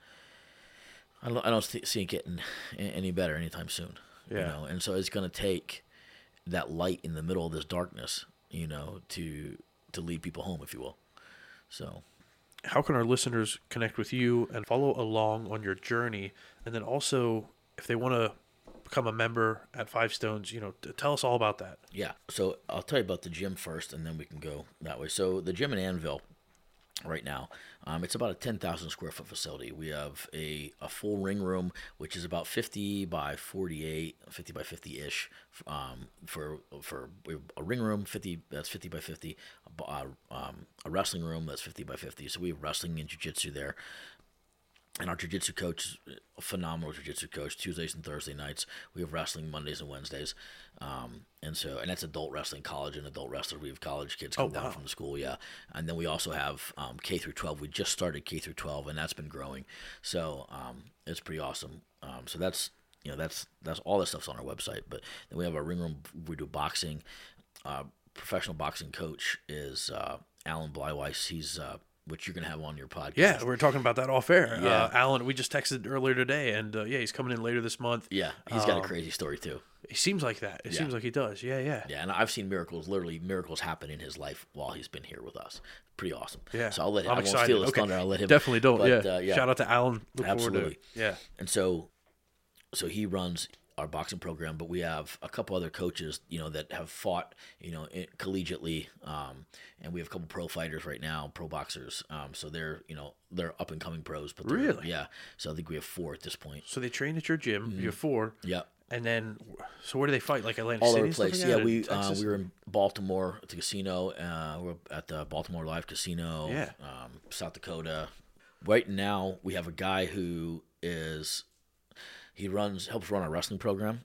A: I don't, I don't see see it getting any better anytime soon.
B: Yeah.
A: You know, and so it's going to take that light in the middle of this darkness, you know, to, to lead people home, if you will. So.
B: How can our listeners connect with you and follow along on your journey? And then also, if they want to become a member at Five Stones, you know, t- tell us all about that.
A: Yeah. So I'll tell you about the gym first, and then we can go that way. So the gym in Annville right now, um, it's about a ten thousand square foot facility. We have a, a full ring room, which is about fifty by forty-eight, fifty by fifty-ish, um, for for a ring room, fifty, that's fifty by fifty, uh, um, a wrestling room that's fifty by fifty. So we have wrestling and jiu-jitsu there. And our jiu-jitsu coach, a phenomenal jiu-jitsu coach, Tuesdays and Thursday nights. We have wrestling Mondays and Wednesdays. Um, and so, and that's adult wrestling, college and adult wrestlers. We have college kids come
B: Oh,
A: down
B: wow.
A: from the school, yeah. And then we also have um, K through twelve. We just started K through twelve, and that's been growing. So um, it's pretty awesome. Um, so that's, you know, that's that's all that stuff's on our website. But then we have our ring room. We do boxing. Uh, professional boxing coach is uh, Alan Bleiweiss. He's uh, which you're going to have on your podcast.
B: Yeah, we were talking about that off air.
A: Yeah.
B: Uh, Alan, we just texted earlier today, and uh, yeah, he's coming in later this month.
A: Yeah, he's got
B: Um,
A: a crazy story too.
B: He seems like that. It
A: Yeah.
B: seems like he does. Yeah, yeah.
A: Yeah, and I've seen miracles, literally miracles happen in his life while he's been here with us. Pretty awesome.
B: Yeah.
A: So I'll let him.
B: I'm
A: I won't
B: excited.
A: steal his
B: Okay.
A: thunder. I'll let him.
B: Definitely don't.
A: But,
B: yeah.
A: uh, yeah.
B: Shout out to Alan. Look
A: Absolutely.
B: forward to it. Yeah.
A: And so, so he runs our boxing program, but we have a couple other coaches, you know, that have fought, you know, in- collegiately, um, and we have a couple pro fighters right now, pro boxers. Um, so they're, you know, they're up and coming pros. But they're-
B: Really?
A: yeah. So I think we have four at this point.
B: So they train at your gym.
A: Mm-hmm.
B: You have four.
A: Yeah.
B: And then, so where do they fight? Like Atlantic
A: All
B: City?
A: over
B: and
A: the
B: stuff
A: place.
B: like
A: Yeah,
B: that?
A: we
B: In
A: uh,
B: Texas?
A: we were in Baltimore at the casino. Uh, we're at the Baltimore Live Casino.
B: Yeah.
A: Um, South Dakota. Right now, we have a guy who is he runs helps run our wrestling program,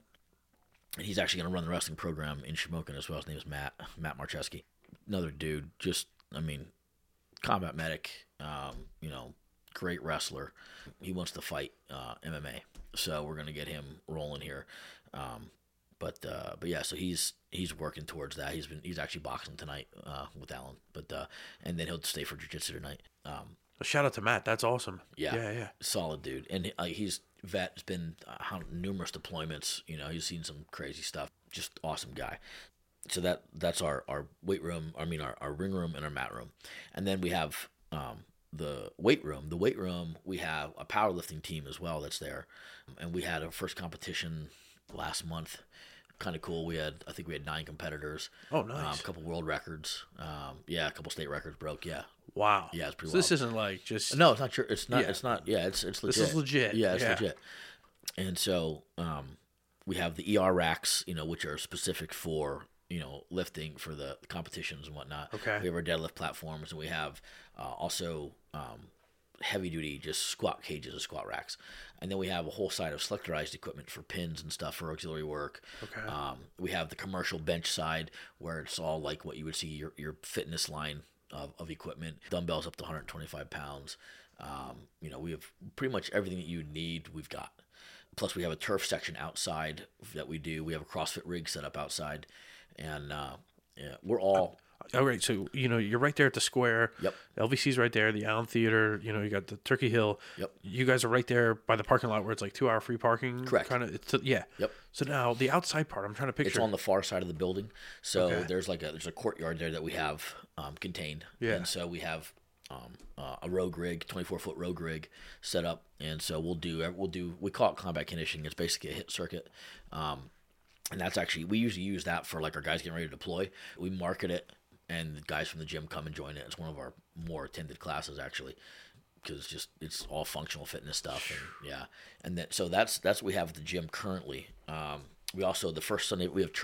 A: and he's actually going to run the wrestling program in Shamokin as well. His name is Matt Matt Marcheski. Another dude, just I mean, combat medic. Um, you know, great wrestler. He wants to fight uh, M M A, so we're going to get him rolling here. Um, But uh, but yeah, so he's he's working towards that. He's been he's actually boxing tonight uh, with Alan, but uh, and then he'll stay for jiu-jitsu tonight. Um,
B: Shout out to Matt. That's awesome.
A: yeah,
B: Yeah, yeah.
A: solid dude, and uh, he's vet. Has been uh, numerous deployments. You know, he's seen some crazy stuff. Just awesome guy. So that that's our, our weight room. I mean our, our ring room and our mat room, and then we have um, the weight room. The weight room we have a powerlifting team as well that's there, and we had our first competition last month. Kind of cool. We had, I think we had nine competitors.
B: Oh, nice.
A: Um, a couple world records. Um, yeah, a couple state records broke. Yeah.
B: Wow.
A: Yeah, it's pretty
B: So this
A: wild.
B: isn't like just.
A: No, it's not sure. It's not.
B: Yeah.
A: It's not. Yeah, it's it's
B: This
A: legit.
B: is legit.
A: Yeah, it's
B: Yeah.
A: legit. And so um, we have the E R racks, you know, which are specific for you know lifting for the competitions and whatnot.
B: Okay.
A: We have our deadlift platforms, and we have uh, also um, heavy duty just squat cages and squat racks, and then we have a whole side of selectorized equipment for pins and stuff for auxiliary work.
B: Okay.
A: Um, we have the commercial bench side where it's all like what you would see your your fitness line of, of equipment, dumbbells up to one hundred twenty-five pounds. Um, you know, we have pretty much everything that you need. We've got. Plus, we have a turf section outside that we do. We have a CrossFit rig set up outside, and uh, yeah, we're all.
B: All right, so you know you're right there at the square.
A: Yep.
B: L V C's right there. The Allen Theater. You know you got the Turkey Hill.
A: Yep.
B: You guys are right there by the parking lot where it's like two hour free parking.
A: Correct.
B: Kind of. It's yeah.
A: Yep.
B: So now the outside part, I'm trying to picture.
A: It's on the far side of the building, so
B: Okay.
A: there's like a there's a courtyard there that we have um, contained.
B: Yeah.
A: And so we have um, uh, a rogue rig, twenty-four foot rogue rig set up, and so we'll do we'll do we call it combat conditioning. It's basically a hit circuit, um, and that's actually we usually use that for like our guys getting ready to deploy. We market it, and the guys from the gym come and join it. It's one of our more attended classes actually. Because it's just it's all functional fitness stuff, and yeah, and that so that's that's what we have at the gym currently. Um, we also the first Sunday we have church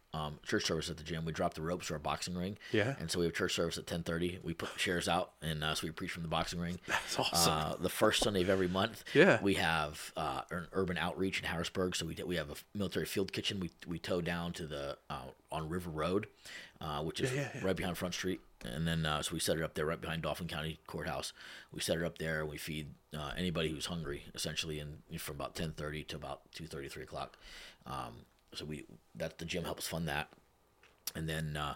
A: um, church service at the gym. We drop the ropes to our boxing ring.
B: Yeah.
A: And so we have church service at ten thirty. We put chairs out, and uh, so we preach from the boxing ring.
B: That's awesome.
A: Uh, the first Sunday of every month.
B: Yeah.
A: We have uh, an urban outreach in Harrisburg. So we we have a military field kitchen. We we tow down to the uh, on River Road, uh, which is
B: Yeah, yeah, yeah.
A: right behind Front Street. And then uh, so we set it up there right behind Dauphin County Courthouse. We set it up there. And we feed uh, anybody who's hungry, essentially, and from about ten thirty to about two thirty, three o'clock. Um, so we that the gym helps fund that. And then uh,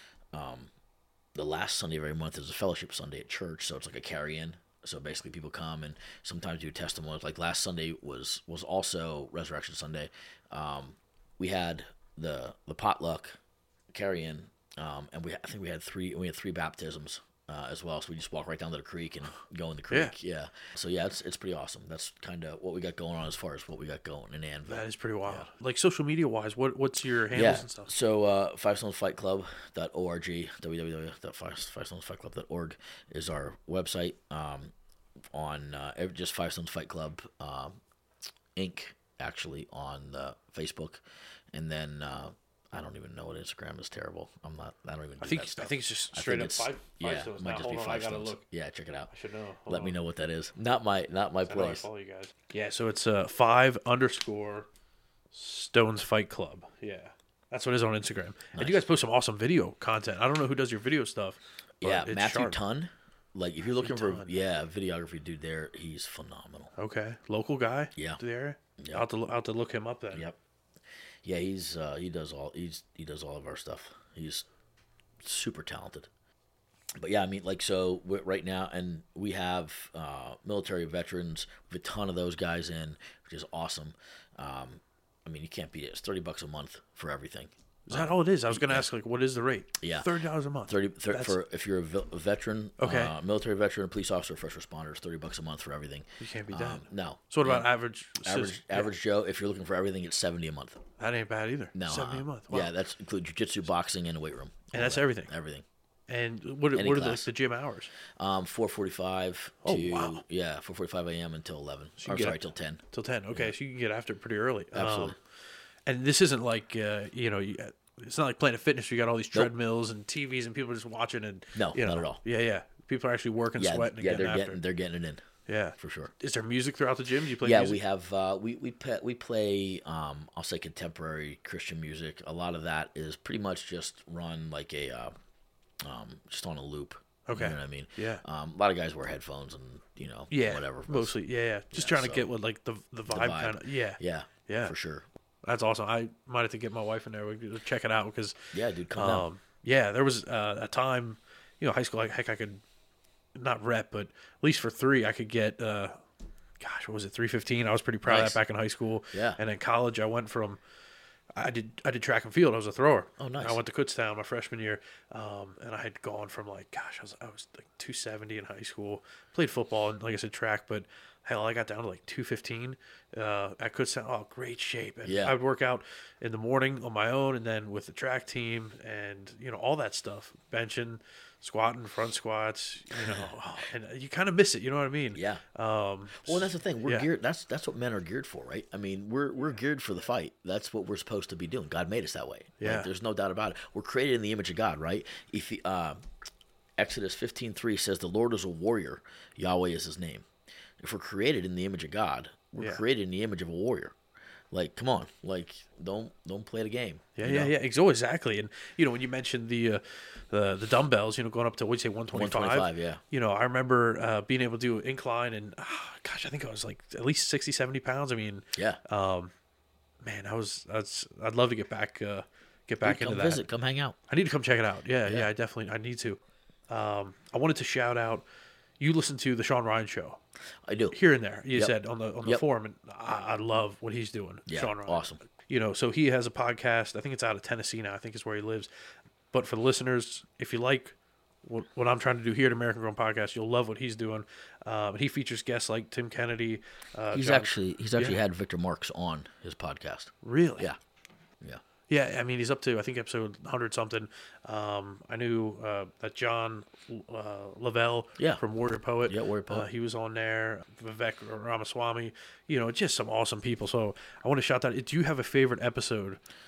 A: um, the last Sunday of every month is a fellowship Sunday at church. So it's like a carry-in. So basically people come and sometimes do testimonies. Like last Sunday was was also Resurrection Sunday. Um, we had the the potluck carry-in, um, and we I think we had three we had three baptisms uh, as well. So we just walk right down to the creek and go in the creek. Yeah. yeah. So yeah, it's it's pretty awesome. That's kind of what we got going on as far as what we got going in Annville.
B: That is pretty wild. Yeah. Like social media wise, what what's your handles
A: yeah.
B: and stuff?
A: So uh, five stones fight club dot org, w w w dot five stones fight club dot org is our website. Um, on uh, just Five Stones Fight Club uh, Incorporated actually on the Facebook, and then uh, I don't even know what Instagram is. Terrible. I'm not. I don't even. Do
B: I think
A: that stuff.
B: I think it's just straight up five.
A: Yeah,
B: five stones
A: it might
B: now.
A: just
B: Hold
A: be
B: on,
A: Five
B: I gotta
A: Stones.
B: look.
A: Yeah, check it out.
B: I should know. Hold
A: Let
B: on.
A: me know what that is. Not my not my
B: I know I
A: place.
B: follow you guys. Yeah, so it's uh, five underscore Stones Fight Club. Yeah, that's what it is on Instagram.
A: Nice.
B: And you guys post some awesome video content. I don't know who does your video stuff. But
A: Yeah,
B: it's
A: Matthew
B: sharp.
A: Tunn. Like if you're looking
B: Matthew
A: for
B: Tunn.
A: yeah videography dude, there he's phenomenal.
B: Okay, local guy.
A: Yeah.
B: To the area.
A: Yeah.
B: I'll have to I'll have to look him up then.
A: Yep. Yeah, he's uh, he does all he's he does all of our stuff. He's super talented. But yeah, I mean, like so we're, right now, and we have uh, military veterans. We have a ton of those guys in, which is awesome. Um, I mean, you can't beat it. It's thirty bucks a month for everything.
B: Is that all it is? I was going to ask, like, what is the rate?
A: Yeah.
B: thirty dollars a month.
A: Thirty, thirty for if you're a, ve- a veteran,
B: Okay.
A: uh, military veteran, police officer, first responders, thirty bucks a month for everything.
B: You can't beat that.
A: Um, no.
B: So what about
A: Yeah.
B: average?
A: average
B: yeah,
A: average Joe? If you're looking for everything, it's seventy a month.
B: That ain't bad either.
A: No,
B: seventy
A: uh,
B: a month. Wow.
A: Yeah, that's include jiu-jitsu, boxing, and a weight room.
B: And
A: All
B: that's
A: that.
B: everything?
A: Everything.
B: And what,
A: Any
B: what are the,
A: class.
B: the gym hours?
A: Um, four forty-five
B: Oh,
A: to
B: wow.
A: yeah, four forty-five a.m. until eleven.
B: So you
A: Or
B: get-
A: sorry, till ten.
B: Till ten. Okay, so you can get after it pretty early.
A: Absolutely.
B: Um, and this isn't like uh, you know, you, it's not like Planet Fitness. You got all these
A: Nope.
B: treadmills and T Vs and people just watching and
A: No,
B: you know,
A: not at all.
B: Yeah, yeah. People are actually working,
A: Yeah,
B: sweating, and
A: yeah,
B: getting
A: they're
B: after
A: getting
B: it.
A: they're getting it in
B: Yeah,
A: for sure.
B: Is there music throughout the gym? Do you play
A: Yeah,
B: music?
A: we have uh, we we play, we play um, I'll say contemporary Christian music. A lot of that is pretty much just run like a uh, um, just on a loop.
B: Okay.
A: You know what I mean?
B: Yeah.
A: Um, a lot of guys wear headphones and you know
B: Yeah,
A: whatever. but-
B: mostly. Yeah, yeah. Just
A: Yeah,
B: trying to
A: so-
B: get what like the the vibe,
A: vibe.
B: kind of. Yeah,
A: Yeah.
B: Yeah.
A: For sure.
B: That's awesome. I might have to get my wife in there. We could check it out because
A: Yeah, dude, come down.
B: um, yeah, there was uh, a time, you know, high school. Like, heck, I could not rep, but at least for three, I could get. Uh, gosh, what was it? three fifteen. I was pretty proud
A: Nice.
B: of that back in high school.
A: Yeah.
B: And in college, I went from. I did I did track and field. I was a thrower.
A: Oh, nice.
B: I went to Kutztown my freshman year, um, and I had gone from like, gosh, I was I was like two seventy in high school. Played football and like I said, track, but hell, I got down to like two fifteen uh, at Kutztown. Oh, great shape. And
A: Yeah.
B: I would work out in the morning on my own, and then with the track team, and you know all that stuff, benching, squatting, front squats. You know, oh, and you kind of miss it. You know what I mean?
A: Yeah.
B: Um,
A: Well, and that's the thing. We're
B: yeah.
A: geared. That's that's what men are geared for, right? I mean, we're we're geared for the fight. That's what we're supposed to be doing. God made us that way.
B: Yeah.
A: Like, there's no doubt about it. We're created in the image of God, right? If uh, Exodus fifteen three says, "The Lord is a warrior. Yahweh is His name." If we're created in the image of God, we're
B: Yeah.
A: created in the image of a warrior. Like, come on, like don't don't play the game.
B: Yeah,
A: you
B: yeah,
A: know?
B: yeah. Ex- oh, exactly. And you know, when you mentioned the uh, the the dumbbells, you know, going up to what'd you say, one twenty five.
A: one twenty-five, yeah.
B: You know, I remember uh, being able to do incline, and ah, gosh, I think I was like at least sixty, seventy pounds. I mean,
A: Yeah.
B: um, man, I was. That's. I'd love to get back. Uh, get back
A: Dude,
B: into
A: come
B: that.
A: visit. Come hang out.
B: I need to come check it out. Yeah, yeah,
A: Yeah.
B: I definitely. I need to. Um, I wanted to shout out. You listen to the Sean Ryan show
A: I do.
B: here and there. You
A: Yep.
B: said on the on the
A: Yep.
B: forum, and I, I love what he's doing.
A: Yeah,
B: Sean Ryan.
A: awesome.
B: You know, so he has a podcast. I think it's out of Tennessee now. I think is where he lives. But for the listeners, if you like what, what I'm trying to do here at American Grown Podcast, you'll love what he's doing. Um, he features guests like Tim Kennedy. Uh,
A: He's
B: John-
A: actually he's actually
B: Yeah.
A: had Victor Marks on his podcast.
B: really,
A: Yeah. Yeah.
B: yeah. I mean, he's up to I think episode hundred something. Um, I knew uh, that John uh, Lavelle
A: Yeah.
B: from Warrior Poet.
A: Yeah, Warrior Poet.
B: Uh, he was on there. Vivek Ramaswamy. You know, just some awesome people. So I want to shout that. Do you have a favorite episode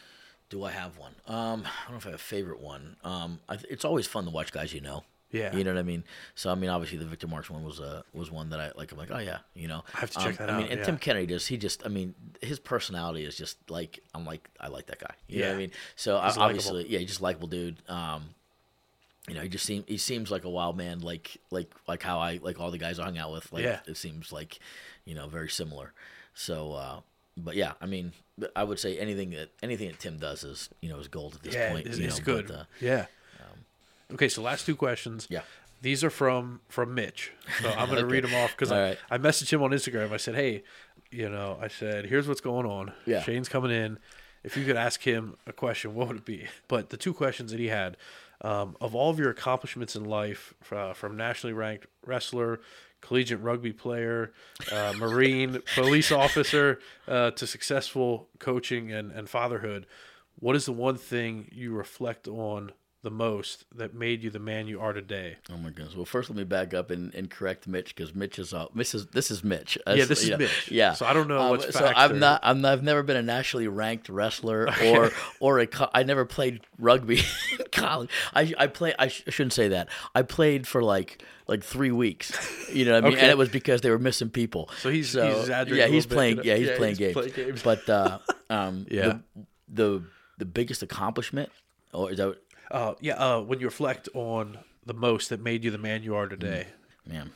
A: Do I have one? Um, I don't know if I have a favorite one. Um, I th- it's always fun to watch guys you know.
B: Yeah.
A: You know what I mean? So I mean, obviously the Victor Marks one was uh, was one that I like. I'm like, oh yeah, you know.
B: I have to check
A: um,
B: that
A: I mean,
B: out,
A: and
B: yeah.
A: Tim Kennedy does. He just, I mean, his personality is just like I'm like I like that guy. You know what
B: Yeah.
A: I mean? So I,
B: He's
A: obviously,
B: likable.
A: yeah, he's just a likable dude. Um, you know, he just seems he seems like a wild man, like like like how I like all the guys I hung out with. Like
B: Yeah.
A: it seems like, you know, very similar. So, uh, but yeah, I mean, I would say anything that anything that Tim does is you know is gold at this
B: Yeah,
A: point.
B: it's,
A: you
B: it's
A: know,
B: good.
A: But, uh,
B: yeah. Okay, so last two questions.
A: yeah.
B: These are from from Mitch. So I'm going to
A: Okay.
B: read them off because
A: All
B: I,
A: right.
B: I messaged him on Instagram. I said, hey, you know, I said, here's what's going on.
A: Yeah.
B: Shane's coming in. If you could ask him a question, what would it be? But the two questions that he had, um, of all of your accomplishments in life, uh, from nationally ranked wrestler, collegiate rugby player, uh, Marine, police officer, uh, to successful coaching and, and fatherhood, what is the one thing you reflect on the most that made you the man you are today?
A: Oh my goodness! Well, first let me back up and, and correct Mitch because Mitch is uh, Mitch is this is Mitch.
B: Yeah, this
A: you
B: is
A: know,
B: Mitch.
A: Yeah.
B: So I don't know
A: Um,
B: what's
A: so
B: fact
A: I'm
B: or-
A: not. I'm not, I've never been a nationally ranked wrestler or or a. Co- I never played rugby in college. I I play. I, sh- I shouldn't say that. I played for like like three weeks. You know what I mean?
B: Okay.
A: And it was because they were missing people.
B: So he's-
A: so,
B: he's exaggerating
A: Yeah,
B: a
A: he's
B: little bit,
A: playing.
B: you know?
A: Yeah, he's
B: Yeah,
A: playing
B: he's
A: games.
B: playing games.
A: But uh, um,
B: Yeah.
A: the, the the biggest accomplishment, or is that? What,
B: Uh, yeah, uh, when you reflect on the most that made you the man you are today.
A: Man.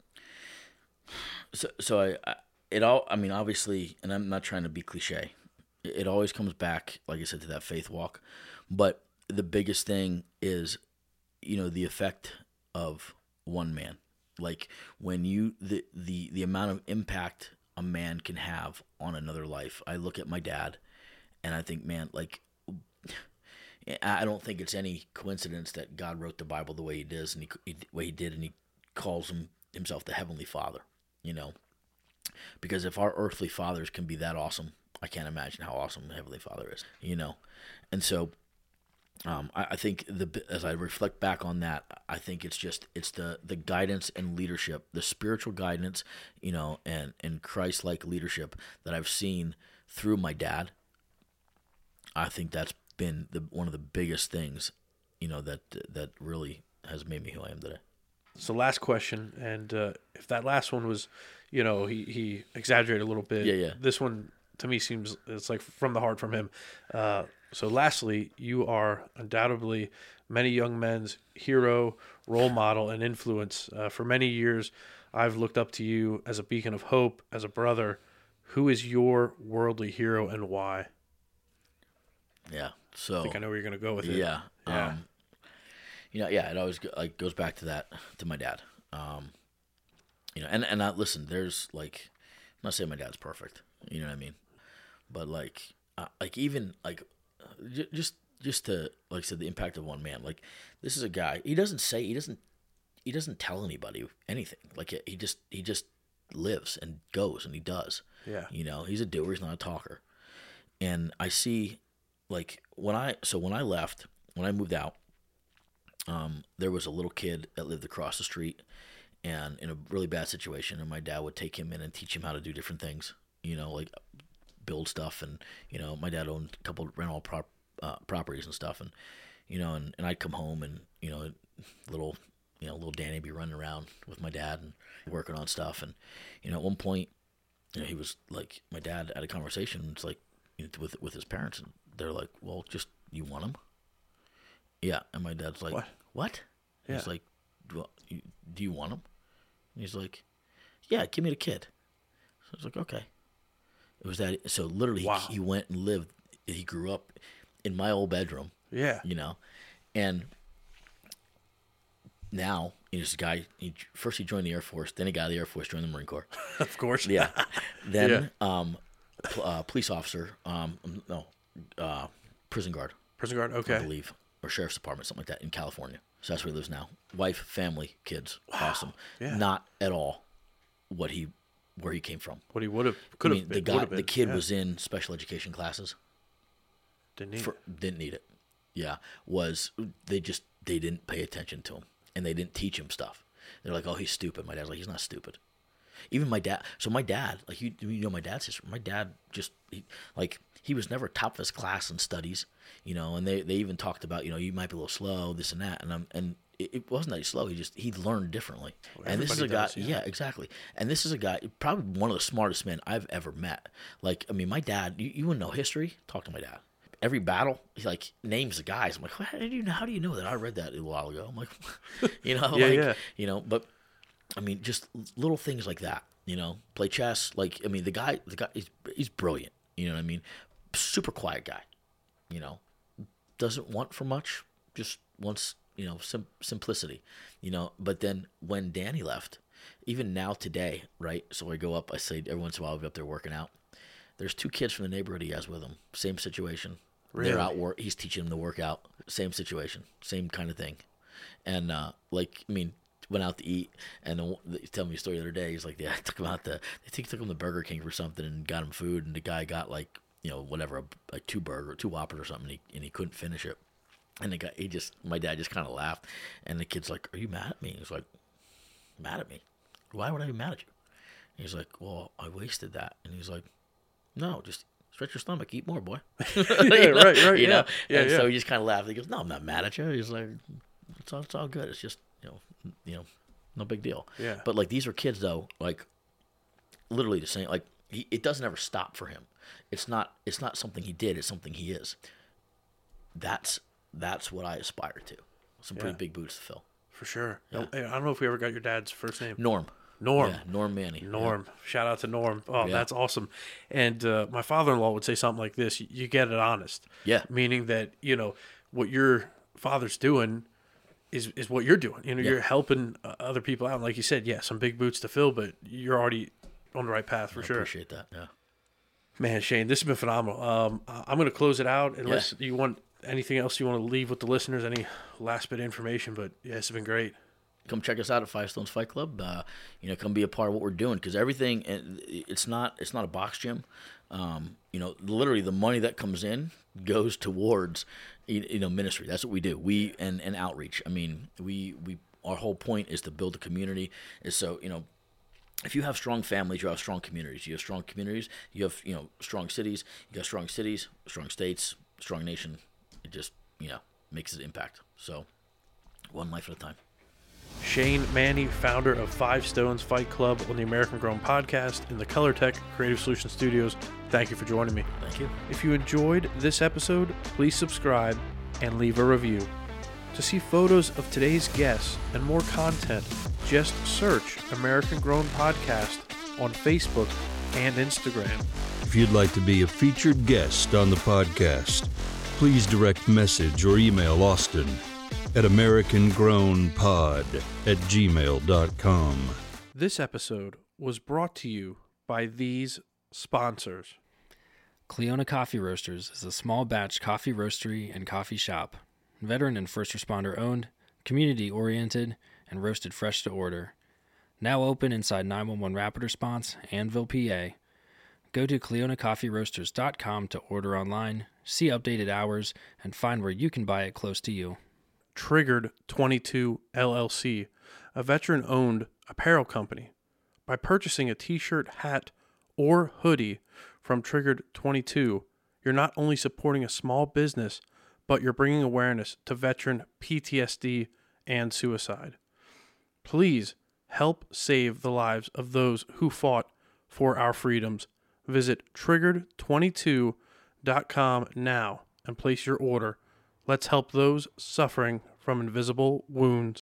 A: So, so I, I, it all, I mean, obviously, and I'm not trying to be cliche, it, it always comes back, like I said, to that faith walk. But the biggest thing is, you know, the effect of one man. Like when you, the, the, the amount of impact a man can have on another life. I look at my dad and I think, man, like, I don't think it's any coincidence that God wrote the Bible the way He does, and he, he way He did, and He calls him Himself the Heavenly Father. You know, because if our earthly fathers can be that awesome, I can't imagine how awesome the Heavenly Father is. You know, and so um, I, I think the as I reflect back on that, I think it's just it's the the guidance and leadership, the spiritual guidance, you know, and and Christ-like leadership that I've seen through my dad. I think that's been the one of the biggest things, you know, that that really has made me who I am today.
B: So last question, and uh, if that last one was, you know, he, he exaggerated a little bit.
A: Yeah, yeah.
B: This one, to me, seems it's like from the heart from him. Uh, so lastly, you are undoubtedly many young men's hero, role model, and influence. Uh, for many years, I've looked up to you as a beacon of hope, as a brother. Who is your worldly hero and why?
A: Yeah. So
B: I think I know where you're going to go with it.
A: Yeah.
B: Yeah.
A: Um, you know, yeah, it always go- like goes back to that, to my dad. Um, you know, and, and I, listen, there's like, I'm not saying my dad's perfect, you know what I mean? But like, uh, like even like, uh, j- just, just to, like I said, the impact of one man, like this is a guy, he doesn't say, he doesn't, he doesn't tell anybody anything. Like he just, he just lives and goes and he does.
B: Yeah.
A: You know, he's a doer, he's not a talker. And I see, like when I so when I left, when I moved out, um, there was a little kid that lived across the street and in a really bad situation, and my dad would take him in and teach him how to do different things, you know, like build stuff. And you know, my dad owned a couple of rental prop, uh, properties and stuff, and you know, and, and I'd come home and you know, little you know, little Danny would be running around with my dad and working on stuff. And you know, at one point, you know, he was like, my dad had a conversation. It's like, you know, with with his parents, and they're like, "Well, just you want him?" Yeah, and my dad's like,
B: What?
A: "What?"
B: Yeah.
A: He's like, "Do you, do you want him?" And he's like, "Yeah, give me the kid." So I was like, "Okay." It was that. So literally,
B: Wow.
A: he, he went and lived. He grew up in my old bedroom.
B: Yeah.
A: You know, and now he's a guy. He, first, he joined the Air Force. Then he got out of the Air Force, joined the Marine Corps.
B: Of course.
A: Yeah. Then,
B: Yeah.
A: um, pl- uh, police officer. Um, no, uh, prison guard.
B: Prison guard.
A: I
B: Okay.
A: believe, or sheriff's department, something like that, in California. So that's where he lives now. Wife, family, kids. Awesome.
B: Yeah.
A: Not at all what he, where he came from.
B: What he would have,
A: I
B: could
A: mean,
B: have
A: the
B: been.
A: guy,
B: would have been.
A: the kid
B: Yeah.
A: was in special education classes.
B: Didn't need
A: For, didn't need it. Yeah, was they just they didn't pay attention to him and they didn't teach him stuff. They're like, oh, he's stupid. My dad's like, he's not stupid. Even my dad. So my dad, like you, you know, my dad's sister. My dad just he, like he was never top of his class in studies, you know. And they, they even talked about, you know, you might be a little slow, this and that. And I'm and it, it wasn't that he's slow. He just he learned differently. Well, and this is a does, guy. Yeah. yeah, exactly. And this is a guy, probably one of the smartest men I've ever met. Like, I mean, my dad. You, you wouldn't know history. Talk to my dad. Every battle, he like names the guys. I'm like, how do you know? How do you know that? I read that a while ago. I'm like, you know,
B: yeah,
A: like,
B: yeah.
A: you know, but I mean, just little things like that. You know, play chess. Like, I mean, the guy, the guy, he's, he's brilliant. You know what I mean? Super quiet guy. You know, doesn't want for much. Just wants, you know, sim- simplicity. You know, but then when Danny left, even now today, right? So I go up. I say every once in a while, I'll be up there working out. There's two kids from the neighborhood he has with him. Same situation. Really? They're out work. He's teaching them to work out. Same situation. Same kind of thing. And uh, like, I mean, went out to eat, and the, the, he told me a story the other day. He's like, yeah, I took him out to, they took, took him to Burger King for something and got him food, and the guy got like, you know, whatever, like two burger, two Whoppers or something, and he, and he couldn't finish it. And the guy, he just, my dad just kind of laughed, and the kid's like, are you mad at me? He's like, mad at me? Why would I be mad at you? And he's like, well, I wasted that. And he's like, no, just stretch your stomach, eat more, boy.
B: yeah, know? right, right,
A: you
B: yeah.
A: know?
B: Yeah,
A: and
B: yeah.
A: so he just kind of laughed. He goes, no, I'm not mad at you. He's like, it's all, it's all good. It's just, you know, you know, no big deal.
B: Yeah.
A: But like these are kids though, like literally the same. Like he, it doesn't ever stop for him. It's not, it's not something he did. It's something he is. That's that's what I aspire to. Some pretty
B: yeah.
A: big boots to fill.
B: For sure.
A: Yeah.
B: I don't know if we ever got your dad's first name.
A: Norm.
B: Norm.
A: Yeah, Norm Manny.
B: Norm. Yeah. Shout out to Norm. Oh,
A: yeah.
B: that's awesome. And uh, my father-in-law would say something like this. You get it honest.
A: Yeah.
B: Meaning that, you know, what your father's doing is is what you're doing. You know, yeah. you're helping uh, other people out. And like you said, yeah, some big boots to fill, but you're already on the right path for
A: I
B: sure.
A: appreciate that. Yeah.
B: Man, Shane, this has been phenomenal. Um, I'm going to close it out unless yeah. you want anything else you want to leave with the listeners, any last bit of information. But yeah, it's been great.
A: Come check us out at Five Stones Fight Club. Uh, you know, come be a part of what we're doing, because everything, it's not it's not a box gym. Um, you know, literally the money that comes in goes towards you know ministry. That's what we do. We and, and outreach. I mean, we we our whole point is to build a community. Is so you know, if you have strong families, you have strong communities. You have strong communities. You have you know strong cities. You got strong cities, strong states, strong nation. It just you know makes its impact. So, one life at a time.
B: Shane Manny, founder of Five Stones Fight Club on the American Grown Podcast in the ColorTech Creative Solutions Studios. Thank you for joining me.
A: Thank you.
B: If you enjoyed this episode, please subscribe and leave a review. To see photos of today's guests and more content, just search American Grown Podcast on Facebook and Instagram.
C: If you'd like to be a featured guest on the podcast, please direct message or email Austin at american grown pod at gmail dot com.
B: This episode was brought to you by these sponsors.
D: Cleona Coffee Roasters is a small batch coffee roastery and coffee shop. Veteran and first responder owned, community oriented, and roasted fresh to order. Now open inside nine one one Rapid Response, Annville, P A. Go to cleona coffee roasters dot com to order online, see updated hours, and find where you can buy it close to you.
B: Triggered twenty-two L L C, a veteran-owned apparel company. By purchasing a t-shirt, hat, or hoodie from Triggered twenty-two, you're not only supporting a small business, but you're bringing awareness to veteran P T S D and suicide. Please help save the lives of those who fought for our freedoms. Visit triggered twenty-two dot com now and place your order. Let's help those suffering from invisible wounds.